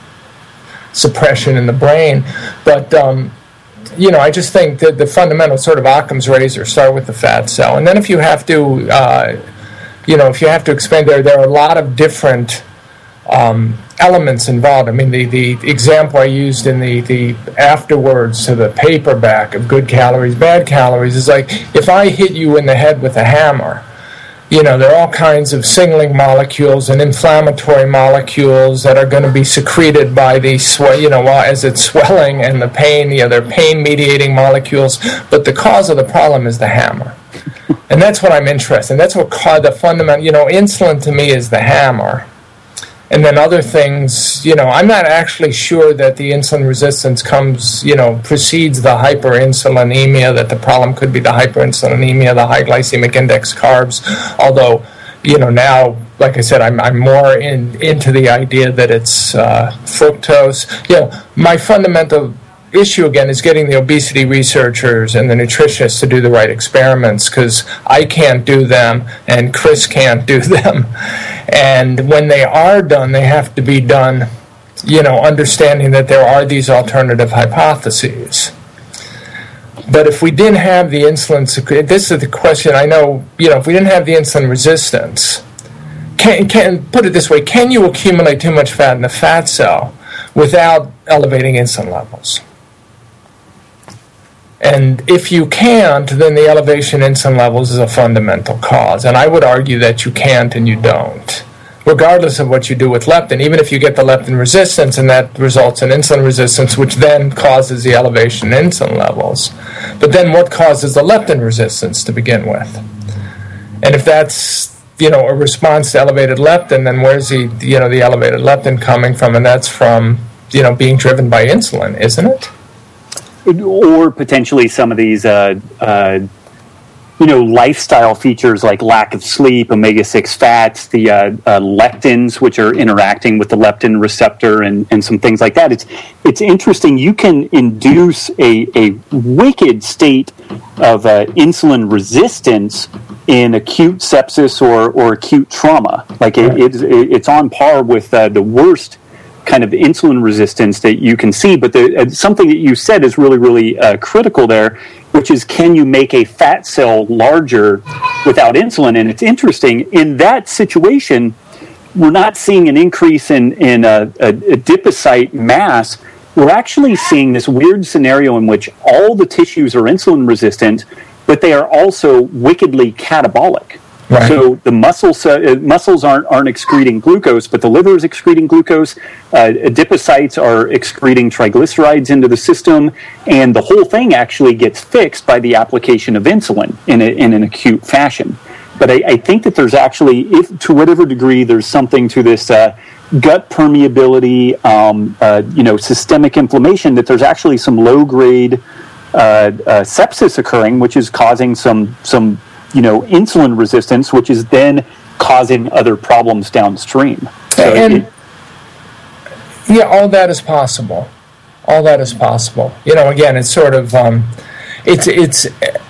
suppression in the brain. But um, you know, I just think that the fundamental sort of Occam's razor start with the fat cell, and then if you have to, uh, you know, if you have to expand there, there are a lot of different Um, elements involved. I mean, the, the example I used in the, the afterwards to the paperback of good calories, bad calories is like, if I hit you in the head with a hammer, you know, there are all kinds of signaling molecules and inflammatory molecules that are going to be secreted by the, swe- you know, as it's swelling and the pain, you know, they're pain-mediating molecules, but the cause of the problem is the hammer. And that's what I'm interested in. That's what caused the fundamental, you know, insulin to me is the hammer. And then other things, you know, I'm not actually sure that the insulin resistance comes, you know, precedes the hyperinsulinemia, that the problem could be the hyperinsulinemia, the high glycemic index carbs, although, you know, now, like I said, I'm, I'm more in, into the idea that it's uh, fructose. You know, my fundamental issue, again, is getting the obesity researchers and the nutritionists to do the right experiments, because I can't do them and Chris can't do them. And when they are done, they have to be done, you know, understanding that there are these alternative hypotheses. But if we didn't have the insulin, this is the question, I know, you know, if we didn't have the insulin resistance, can, can put it this way, can you accumulate too much fat in the fat cell without elevating insulin levels? And if you can't, then the elevation in insulin levels is a fundamental cause. And I would argue that you can't and you don't, regardless of what you do with leptin, even if you get the leptin resistance and that results in insulin resistance, which then causes the elevation in insulin levels. But then what causes the leptin resistance to begin with? And if that's, you know, a response to elevated leptin, then where's the, you know, the elevated leptin coming from? And that's from, you know, being driven by insulin, isn't it? Or potentially some of these, uh, uh, you know, lifestyle features like lack of sleep, omega six fats, the uh, uh, lectins, which are interacting with the leptin receptor, and, and some things like that. It's it's interesting. You can induce a, a wicked state of uh, insulin resistance in acute sepsis or, or acute trauma. Like it, it, it's on par with uh, the worst kind of insulin resistance that you can see. But the, uh, something that you said is really, really uh, critical there, which is, can you make a fat cell larger without insulin? And it's interesting, in that situation, we're not seeing an increase in, in a, a, adipocyte mass we're actually seeing this weird scenario in which all the tissues are insulin resistant, but they are also wickedly catabolic. Right. So the muscles uh, muscles aren't aren't excreting glucose, but the liver is excreting glucose. Uh, adipocytes are excreting triglycerides into the system, and the whole thing actually gets fixed by the application of insulin in a, in an acute fashion. But I, I think that there's actually, if to whatever degree, there's something to this uh, gut permeability, um, uh, you know, systemic inflammation. That there's actually some low grade uh, uh, sepsis occurring, which is causing some some. you know, insulin resistance, which is then causing other problems downstream. So and it, yeah, all that is possible. All that is possible. You know, again, it's sort of, um, it's, it's,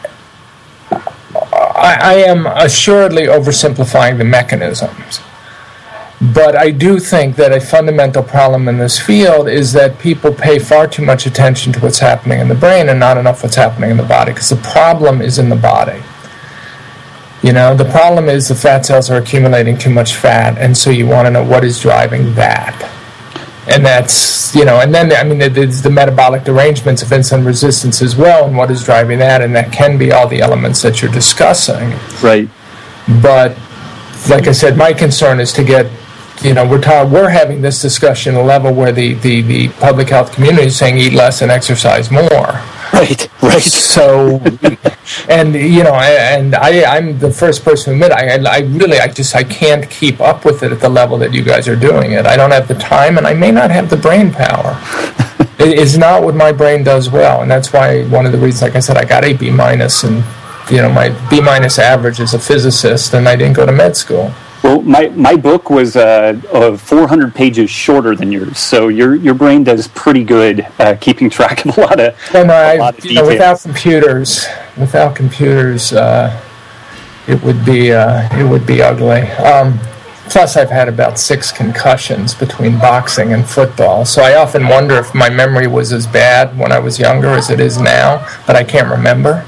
I, I am assuredly oversimplifying the mechanisms. But I do think that a fundamental problem in this field is that people pay far too much attention to what's happening in the brain and not enough what's happening in the body, because the problem is in the body. You know, the problem is the fat cells are accumulating too much fat, and so you want to know what is driving that. And that's, you know, and then, I mean, there's the metabolic derangements of insulin resistance as well, and what is driving that, and that can be all the elements that you're discussing. Right. But, like I said, my concern is to get, you know, we're ta- we're having this discussion at a level where the, the, the public health community is saying eat less and exercise more. Right, right. So, and you know, and I, I'm the first person to admit, I, I really, I just, I can't keep up with it at the level that you guys are doing it. I don't have the time, and I may not have the brain power. It is not what my brain does well, and that's why one of the reasons, like I said, I got a B minus, and you know, my B minus average as a physicist, and I didn't go to med school. Well, my, my book was uh, uh, four hundred pages shorter than yours, so your your brain does pretty good uh, keeping track of a lot of, well, no, a I, lot of you know, without computers, without computers, uh, it would be uh, it would be ugly. Um, plus, I've had about six concussions between boxing and football, so I often wonder if my memory was as bad when I was younger as it is now, but I can't remember.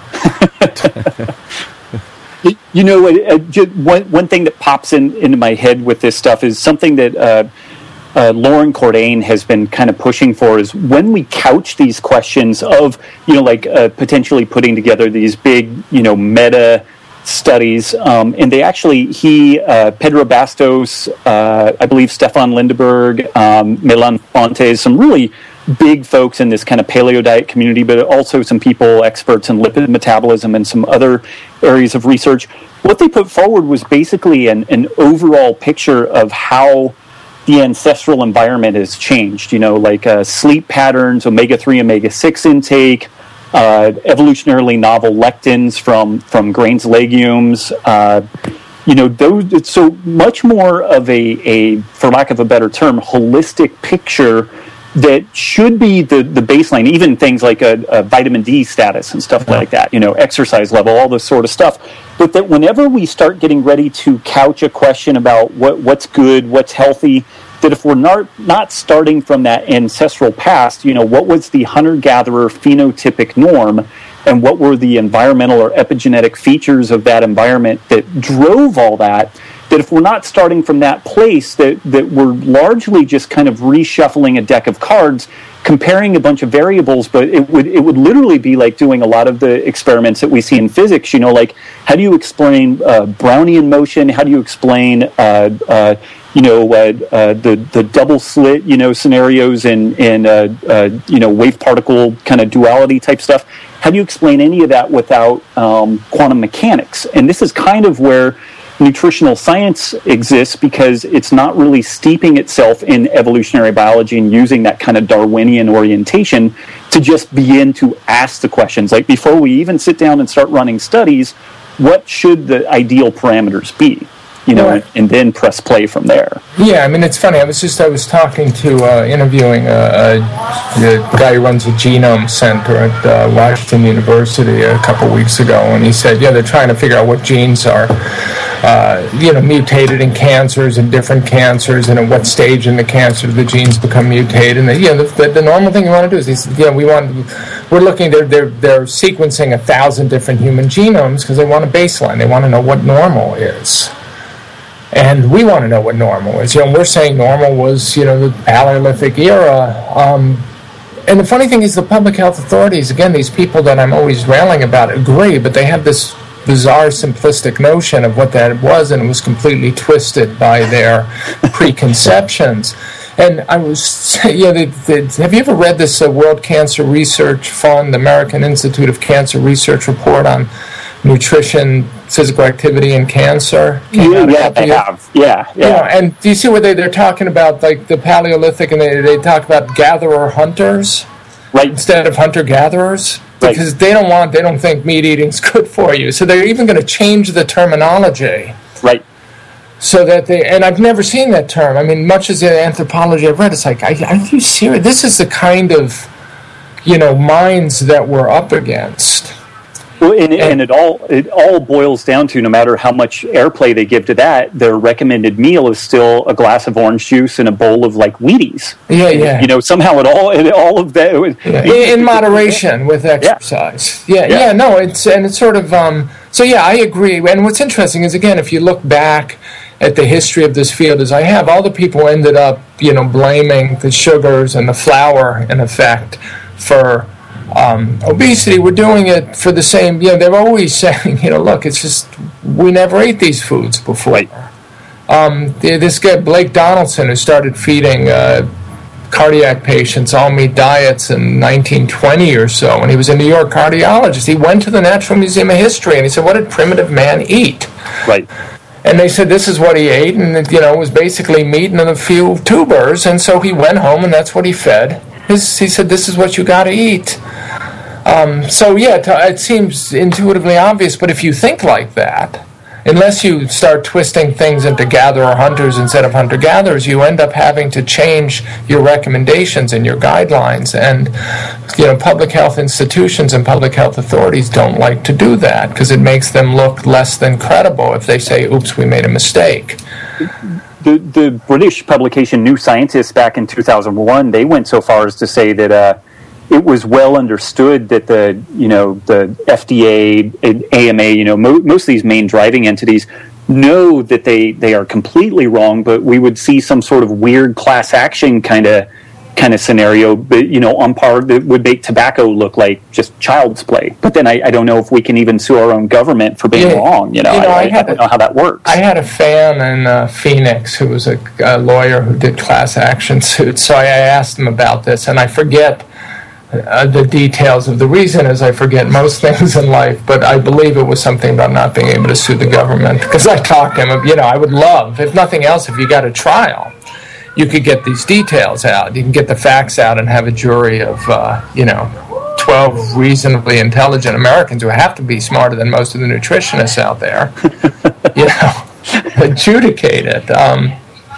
You know, uh, just one one thing that pops in into my head with this stuff is something that uh, uh, Lauren Cordain has been kind of pushing for, is when we couch these questions of, you know, like uh, potentially putting together these big, you know, meta studies, um, and they actually, he, uh, Pedro Bastos, uh, I believe Stefan Lindeberg, um, Milan Fontes, some really big folks in this kind of paleo diet community, but also some people, experts in lipid metabolism and some other areas of research. What they put forward was basically an, an overall picture of how the ancestral environment has changed, you know, like uh, sleep patterns, omega three, omega six intake, uh, evolutionarily novel lectins from, from grains, legumes, uh, you know, those, it's so much more of a, a, for lack of a better term, holistic picture that should be the, the baseline, even things like a, a vitamin D status and stuff like that, you know, exercise level, all this sort of stuff. But that whenever we start getting ready to couch a question about what, what's good, what's healthy, that if we're not, not starting from that ancestral past, you know, what was the hunter-gatherer phenotypic norm, and what were the environmental or epigenetic features of that environment that drove all that, that if we're not starting from that place, that, that we're largely just kind of reshuffling a deck of cards, comparing a bunch of variables, but it would it would literally be like doing a lot of the experiments that we see in physics, you know, like how do you explain uh, Brownian motion? How do you explain, uh, uh, you know, uh, uh, the, the double slit, you know, scenarios in, in uh, uh, you know, wave particle kind of duality type stuff? How do you explain any of that without um, quantum mechanics? And this is kind of where nutritional science exists, because it's not really steeping itself in evolutionary biology and using that kind of Darwinian orientation to just begin to ask the questions. Like before we even sit down and start running studies, what should the ideal parameters be? You know, Right. and then press play from there. Yeah, I mean, it's funny. I was just, I was talking to, uh, interviewing a, a, the guy who runs a genome center at uh, Washington University a couple weeks ago, and he said, yeah, they're trying to figure out what genes are, uh, you know, mutated in cancers and different cancers, and at what stage in the cancer the genes become mutated. And, the, you know, the, the normal thing you want to do is, he said, you know, we want, we're looking, they're, they're, they're sequencing a thousand different human genomes because they want a baseline. They want to know what normal is. And we want to know what normal is. You know, we're saying normal was, you know, the Paleolithic era. Um, and the funny thing is the public health authorities, again, these people that I'm always railing about agree, but they have this bizarre simplistic notion of what that was, and it was completely twisted by their preconceptions. And I was, you know, they, they, have you ever read this uh, World Cancer Research Fund, American Institute of Cancer Research report on nutrition, physical activity, and cancer? Yeah, yeah, they have. Yeah, yeah. You know, and do you see where they, they're talking about, like, the Paleolithic, and they, they talk about gatherer-hunters right. instead of hunter-gatherers? Right. Because they don't want, they don't think meat eating's good for you. So they're even going to change the terminology. Right. So that they, and I've never seen that term. I mean, much as the anthropology I've read, it's like, are you serious? This is the kind of, you know, minds that we're up against. Well, and, and, and it all it all boils down to, no matter how much airplay they give to that, their recommended meal is still a glass of orange juice and a bowl of, like, Wheaties. Yeah, yeah. You know, somehow it all it, all of that. It, yeah. In, in moderation with exercise. Yeah. yeah, yeah. No, it's and it's sort of um. So yeah, I agree. And what's interesting is, again, if you look back at the history of this field, as I have, all the people ended up, you know, blaming the sugars and the flour, in effect, for um, obesity. We're doing it for the same, you know, they're always saying, you know, look, it's just, we never ate these foods before. Right. Um, this guy, Blake Donaldson, who started feeding uh, cardiac patients all meat diets in nineteen twenty or so, and he was a New York cardiologist. He went to the Natural Museum of History, and he said, what did primitive man eat? Right. And they said this is what he ate, and it, you know, it was basically meat and a few tubers. And so he went home, and that's what he fed. His, he said, "This is what you got to eat." Um, so yeah, it seems intuitively obvious, but if you think like that, unless you start twisting things into gatherer hunters instead of hunter gatherers, you end up having to change your recommendations and your guidelines. And you know, public health institutions and public health authorities don't like to do that because it makes them look less than credible if they say, "Oops, we made a mistake." The the British publication New Scientist back in two thousand one, they went so far as to say that uh, it was well understood that the you know the F D A and A M A, you know mo- most of these main driving entities know that they, they are completely wrong, but we would see some sort of weird class action kind of kind of scenario, but you know, on par that would make tobacco look like just child's play. But then I, I don't know if we can even sue our own government for being yeah. wrong. You know, you know I, I, I, I don't know how that works. I had a fan in uh, Phoenix who was a, a lawyer who did class action suits, so I asked him about this, and I forget uh, the details of the reason, as I forget most things in life, but I believe it was something about not being able to sue the government, because I talked to him, you know, I would love, if nothing else, if you got a trial, you could get these details out. You can get the facts out and have a jury of, uh, you know, twelve reasonably intelligent Americans who have to be smarter than most of the nutritionists out there, you know, adjudicate it. Um,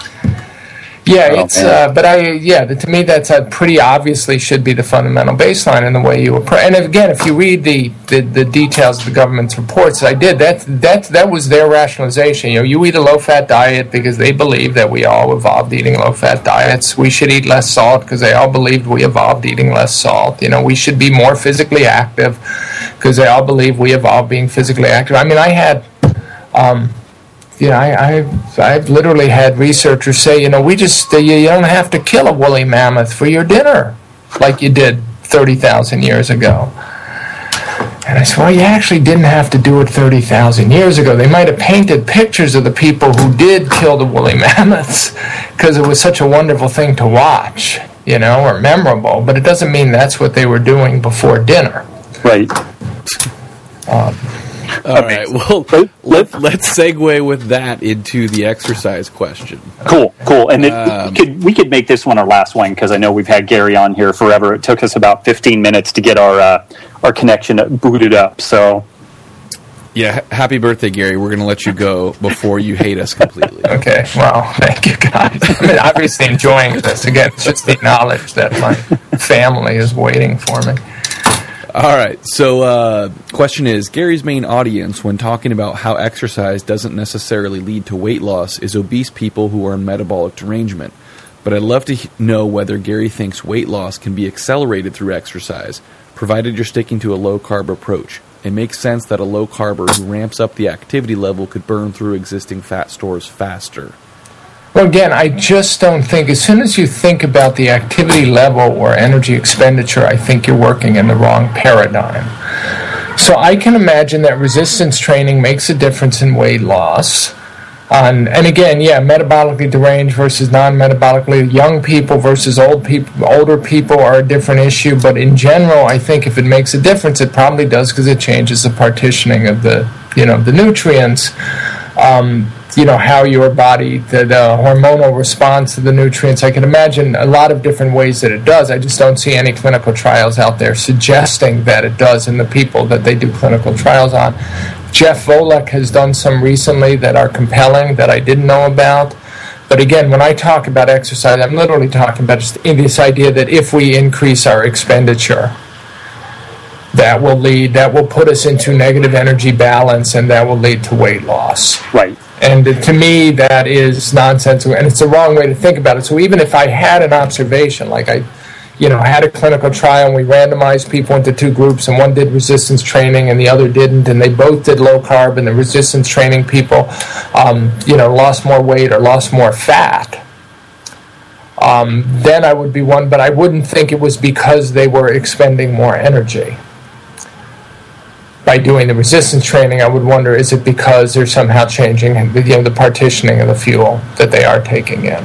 yeah, oh, it's, uh, but I, yeah, to me that's a pretty obviously should be the fundamental baseline in the way you approach. And again, if you read the, the, the details of the government's reports, I did, that, that, that was their rationalization. You know, you eat a low-fat diet because they believe that we all evolved eating low-fat diets. We should eat less salt because they all believed we evolved eating less salt. You know, we should be more physically active because they all believe we evolved being physically active. I mean, I had... Um, You know, I, I've, I've literally had researchers say, you know, we just, uh, you, you don't have to kill a woolly mammoth for your dinner like you did thirty thousand years ago. And I said, well, you actually didn't have to do it thirty thousand years ago. They might have painted pictures of the people who did kill the woolly mammoths because it was such a wonderful thing to watch, you know, or memorable, but it doesn't mean that's what they were doing before dinner. Right. Um, All right, well, let, let's segue with that into the exercise question. Cool, cool. And it, Um, we could we could make this one our last one because I know we've had Gary on here forever. It took us about fifteen minutes to get our uh, our connection booted up. So, Yeah, ha- happy birthday, Gary. We're going to let you go before you hate us completely. Okay, well, thank you, guys. I mean, obviously enjoying this. Again, it's just the knowledge that my family is waiting for me. All right, so uh, question is, Gary's main audience when talking about how exercise doesn't necessarily lead to weight loss is obese people who are in metabolic derangement. But I'd love to h- know whether Gary thinks weight loss can be accelerated through exercise, provided you're sticking to a low-carb approach. It makes sense that a low-carber who ramps up the activity level could burn through existing fat stores faster. Well, again, I just don't think, as soon as you think about the activity level or energy expenditure, I think you're working in the wrong paradigm. So I can imagine that resistance training makes a difference in weight loss. Um, and again, yeah, metabolically deranged versus non-metabolically, young people versus old people, older people are a different issue. But in general, I think if it makes a difference, it probably does because it changes the partitioning of the, you know, the nutrients. Um, you know, how your body, the, the hormonal response to the nutrients. I can imagine a lot of different ways that it does. I just don't see any clinical trials out there suggesting that it does in the people that they do clinical trials on. Jeff Volek has done some recently that are compelling that I didn't know about. But again, when I talk about exercise, I'm literally talking about just this idea that if we increase our expenditure, that will lead, that will put us into negative energy balance, and that will lead to weight loss. Right. And to me, that is nonsensical, and it's the wrong way to think about it. So even if I had an observation, like I, you know, had a clinical trial and we randomized people into two groups, and one did resistance training and the other didn't, and they both did low carb, and the resistance training people, um, you know, lost more weight or lost more fat, um, then I would be one, but I wouldn't think it was because they were expending more energy. By doing the resistance training, I would wonder, is it because they're somehow changing, you know, the partitioning of the fuel that they are taking in?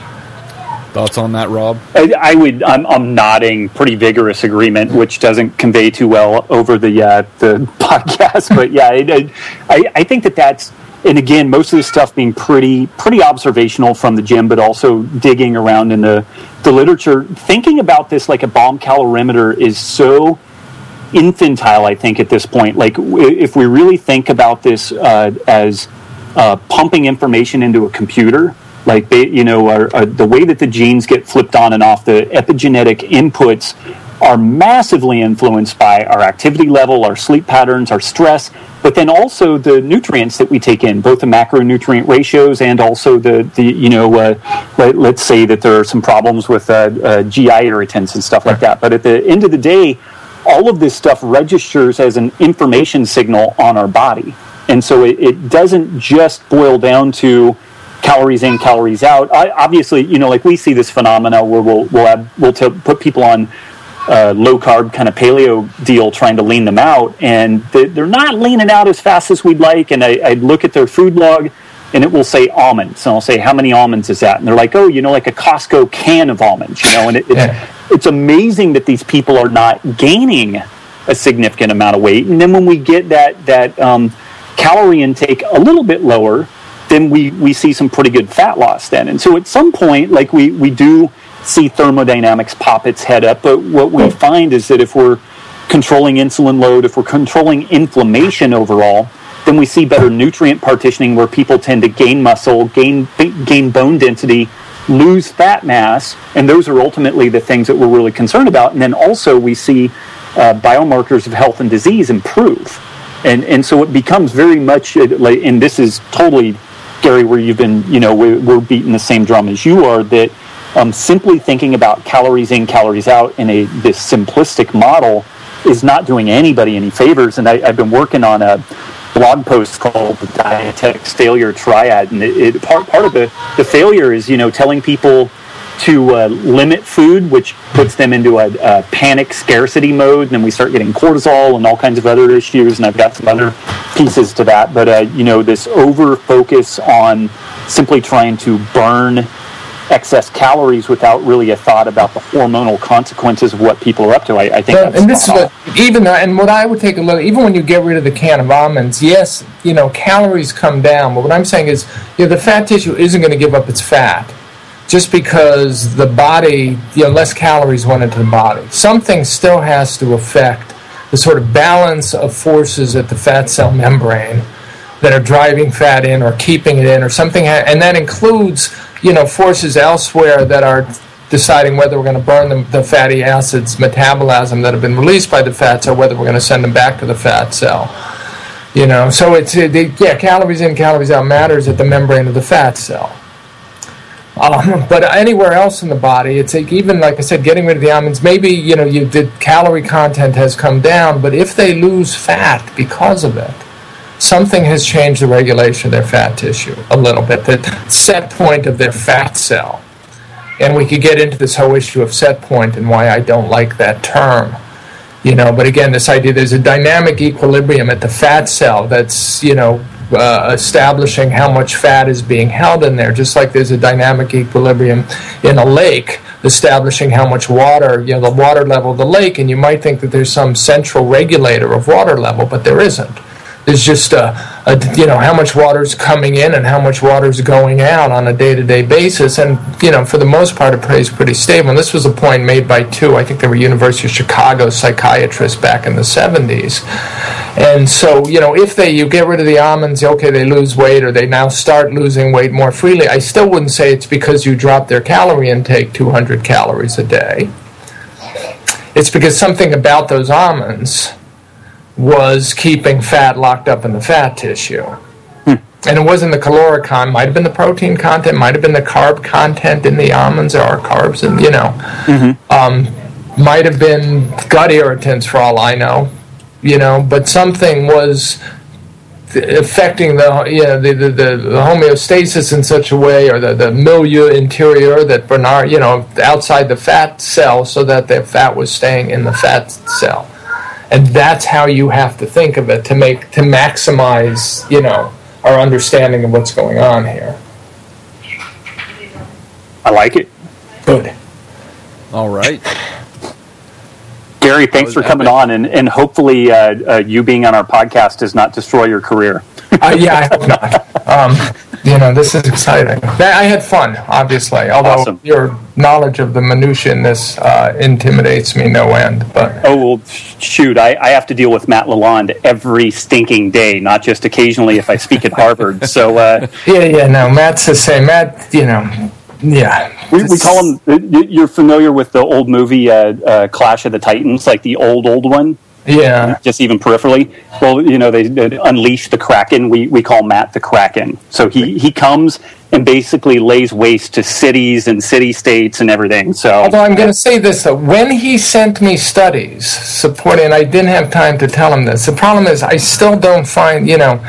Thoughts on that, Rob? I, I would. I'm, I'm nodding pretty vigorous agreement, which doesn't convey too well over the uh, the podcast. But yeah, I, I, I think that that's, and again, most of this stuff being pretty pretty observational from the gym, but also digging around in the the literature. Thinking about this like a bomb calorimeter is so infantile, I think, at this point. Like, if we really think about this uh, as uh, pumping information into a computer, like, they, you know, are, are the way that the genes get flipped on and off, the epigenetic inputs are massively influenced by our activity level, our sleep patterns, our stress, but then also the nutrients that we take in, both the macronutrient ratios and also the, the you know, uh, let, let's say that there are some problems with uh, uh, G I irritants and stuff like that. But at the end of the day, all of this stuff registers as an information signal on our body. And so it, it doesn't just boil down to calories in, calories out. I, obviously, you know, like we see this phenomena where we'll we'll, have, we'll t- put people on uh, low carb kind of paleo deal, trying to lean them out, and they, they're not leaning out as fast as we'd like. And I, I look at their food log, and it will say almonds, and I'll say, how many almonds is that? And they're like, oh, you know, like a Costco can of almonds, you know. And it, it's, yeah. it's amazing that these people are not gaining a significant amount of weight. And then when we get that that um, calorie intake a little bit lower, then we, we see some pretty good fat loss then. And so at some point, like we, we do see thermodynamics pop its head up, but what we find is that if we're controlling insulin load, if we're controlling inflammation overall, then we see better nutrient partitioning where people tend to gain muscle, gain gain bone density, lose fat mass, and those are ultimately the things that we're really concerned about. And then also we see uh, biomarkers of health and disease improve. And and so it becomes very much, like, and this is totally, Gary, where you've been, you know, we're, we're beating the same drum as you are, that um, simply thinking about calories in, calories out in a this simplistic model is not doing anybody any favors. And I, I've been working on a blog post called the Dietetics Failure Triad, and it, it part part of the, the failure is, you know, telling people to uh, limit food, which puts them into a, a panic scarcity mode, and then we start getting cortisol and all kinds of other issues, and I've got some other pieces to that, but uh, you know, this over focus on simply trying to burn excess calories without really a thought about the hormonal consequences of what people are up to. I, I think well, that's and this is what, even uh, and what I would take a look, even when you get rid of the can of almonds, yes, you know, calories come down, but what I'm saying is, you know, the fat tissue isn't going to give up its fat just because the body, you know, less calories went into the body. Something still has to affect the sort of balance of forces at the fat cell membrane that are driving fat in or keeping it in or something, ha- and that includes, you know, forces elsewhere that are deciding whether we're going to burn the, the fatty acids metabolism that have been released by the fat cell, whether we're going to send them back to the fat cell. You know, so it's, it, yeah, calories in, calories out matters at the membrane of the fat cell. Um, but anywhere else in the body, it's like, even, like I said, getting rid of the almonds, maybe, you know, you, the calorie content has come down, but if they lose fat because of it, something has changed the regulation of their fat tissue a little bit, the set point of their fat cell. And we could get into this whole issue of set point and why I don't like that term. You know, but again, this idea there's a dynamic equilibrium at the fat cell that's, you know, uh, establishing how much fat is being held in there, just like there's a dynamic equilibrium in a lake establishing how much water, you know, the water level of the lake, and you might think that there's some central regulator of water level, but there isn't. There's just, a, a, you know, how much water's coming in and how much water's going out on a day-to-day basis. And, you know, for the most part, it stays pretty stable. And this was a point made by two, I think they were University of Chicago psychiatrists back in the seventies. And so, you know, if they, you get rid of the almonds, okay, they lose weight or they now start losing weight more freely, I still wouldn't say it's because you drop their calorie intake two hundred calories a day. It's because something about those almonds was keeping fat locked up in the fat tissue. Hmm. And it wasn't the caloric content, might have been the protein content, might have been the carb content in the almonds. There are carbs, and you know, mm-hmm. um, might have been gut irritants for all I know, you know, but something was affecting the, you know, the, the, the, the homeostasis in such a way, or the, the milieu interior that Bernard, you know, outside the fat cell, so that the fat was staying in the fat cell. And that's how you have to think of it to make to maximize, you know, our understanding of what's going on here. I like it. Good. All right. Gary, thanks for coming epic. on, and, and hopefully uh, uh, you being on our podcast does not destroy your career. uh, yeah, I hope not. Um, you know, this is exciting. I had fun, obviously, although awesome. Your knowledge of the minutiae in this uh, intimidates me no end. But oh, well, shoot, I, I have to deal with Matt Lalonde every stinking day, not just occasionally if I speak at Harvard. So uh, yeah, yeah, no, Matt's the same. Matt, you know, yeah. We, we call him, you're familiar with the old movie uh, uh, Clash of the Titans, like the old, old one? Yeah. Just even peripherally. Well, you know, they, they unleash the Kraken. We we call Matt the Kraken. So he, he comes and basically lays waste to cities and city-states and everything. So, although I'm going to say this, though. When he sent me studies supporting, and I didn't have time to tell him this, the problem is I still don't find, you know,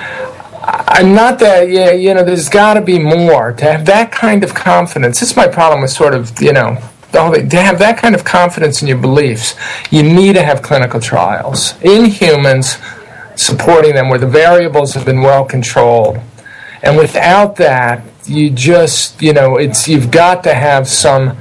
I'm not that, yeah, you know, there's got to be more. To have that kind of confidence, this is my problem with sort of, you know, to have that kind of confidence in your beliefs, you need to have clinical trials in humans supporting them where the variables have been well controlled. And without that, you just, you know, it's you've got to have some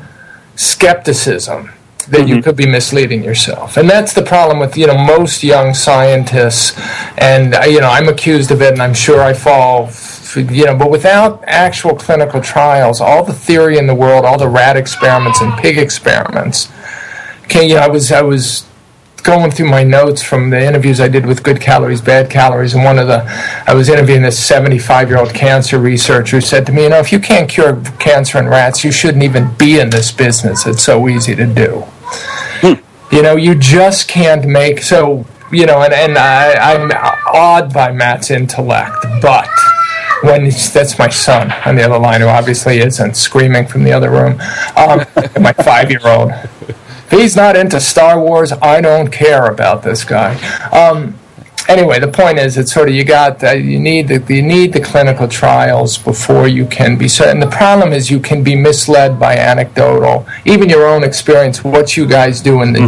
skepticism that mm-hmm. you could be misleading yourself. And that's the problem with, you know, most young scientists. And, you know, I'm accused of it, and I'm sure I fall, you know, but without actual clinical trials, all the theory in the world, all the rat experiments and pig experiments, can, you know, I was, I was going through my notes from the interviews I did with Good Calories, Bad Calories, and one of the, I was interviewing this seventy-five-year-old cancer researcher who said to me, you know, if you can't cure cancer in rats, you shouldn't even be in this business. It's so easy to do. Hmm. You know, you just can't make, so, you know, and, and I, I'm awed by Matt's intellect, but when that's my son on the other line, who obviously isn't, screaming from the other room, um, my five-year-old. If he's not into Star Wars, I don't care about this guy. Um, anyway, the point is, it's sort of you got uh, you need the you need the clinical trials before you can be certain. The problem is you can be misled by anecdotal, even your own experience. What you guys do in the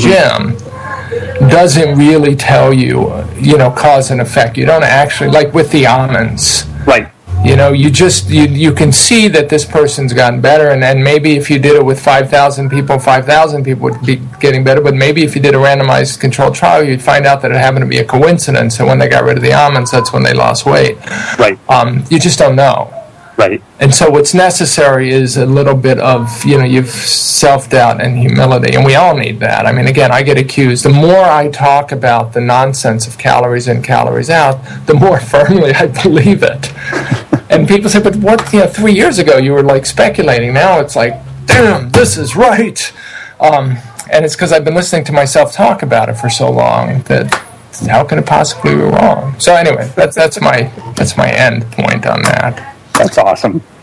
mm-hmm. gym doesn't really tell you, you know, cause and effect. You don't actually, like with the almonds, right? You know, you just, you you can see that this person's gotten better, and then maybe if you did it with five thousand people, five thousand people would be getting better, but maybe if you did a randomized controlled trial, you'd find out that it happened to be a coincidence, and when they got rid of the almonds, that's when they lost weight. Right. Um, you just don't know. Right. And so what's necessary is a little bit of, you know, you've self-doubt and humility, and we all need that. I mean, again, I get accused. The more I talk about the nonsense of calories in, calories out, the more firmly I believe it. And people say, but what, you know, three years ago you were like speculating. Now it's like, damn, this is right. Um, and it's because I've been listening to myself talk about it for so long that how can it possibly be wrong? So anyway, that's that's my that's my end point on that. That's awesome.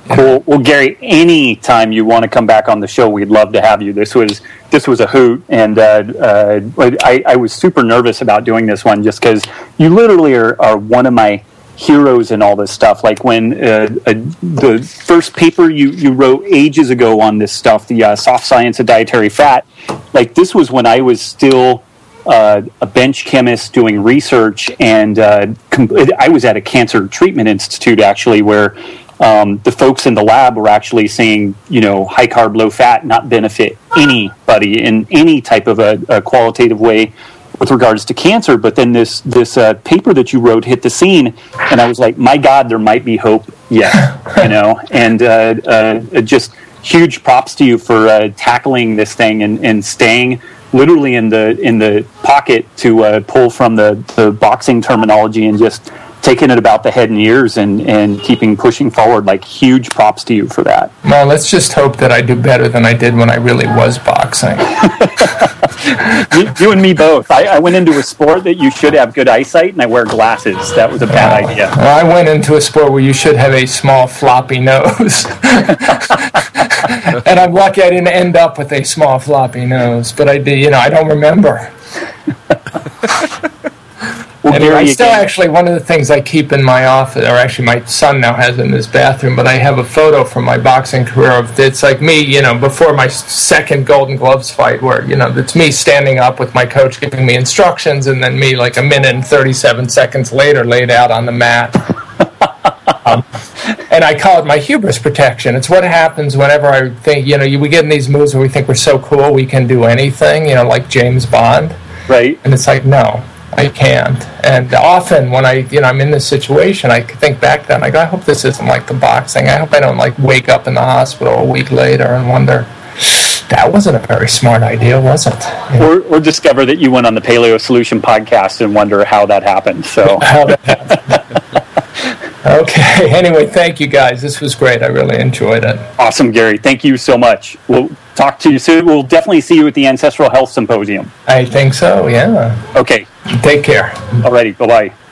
Cool. Well, Gary, anytime you want to come back on the show, we'd love to have you. This was this was a hoot, and uh, uh, I, I was super nervous about doing this one just because you literally are, are one of my heroes in all this stuff. Like when uh, uh, the first paper you, you wrote ages ago on this stuff, the uh, soft science of dietary fat, like this was when I was still uh, a bench chemist doing research, and uh, com- I was at a cancer treatment institute actually where Um, the folks in the lab were actually saying, you know, high carb, low fat not benefit anybody in any type of a, a qualitative way with regards to cancer. But then this this uh, paper that you wrote hit the scene, and I was like, my God, there might be hope yet, you know. And uh, uh, just huge props to you for uh, tackling this thing and, and staying literally in the in the pocket to uh, pull from the, the boxing terminology and just taking it about the head and ears and, and keeping pushing forward. Like, huge props to you for that. Well, let's just hope that I do better than I did when I really was boxing. you, you and me both. I, I went into a sport that you should have good eyesight, and I wear glasses. That was a bad Wow. idea. Well, I went into a sport where you should have a small floppy nose. And I'm lucky I didn't end up with a small floppy nose, but I did, you know, I don't remember. Well, Anyway, Gary, I still again, actually, one of the things I keep in my office, or actually my son now has it in his bathroom, but I have a photo from my boxing career of, it's like me, you know, before my second Golden Gloves fight, where, you know, it's me standing up with my coach giving me instructions, and then me like a minute and thirty-seven seconds later laid out on the mat. um, and I call it my hubris protection. It's what happens whenever I think, you know, we get in these moves where we think we're so cool we can do anything, you know, like James Bond. right? And it's like, no, I can't. And often when I, you know, I'm in this situation, I think back then, I go, I hope this isn't like the boxing. I hope I don't like wake up in the hospital a week later and wonder, that wasn't a very smart idea, was it? You know? Or, or discover that you went on the Paleo Solution podcast and wonder how that happened. So, How that happened. Okay. Anyway, thank you guys. This was great. I really enjoyed it. awesome, Gary. Thank you so much. We'll talk to you soon. We'll definitely see you at the Ancestral Health Symposium. I think so. Yeah. Okay. Take care. Alrighty. Bye bye.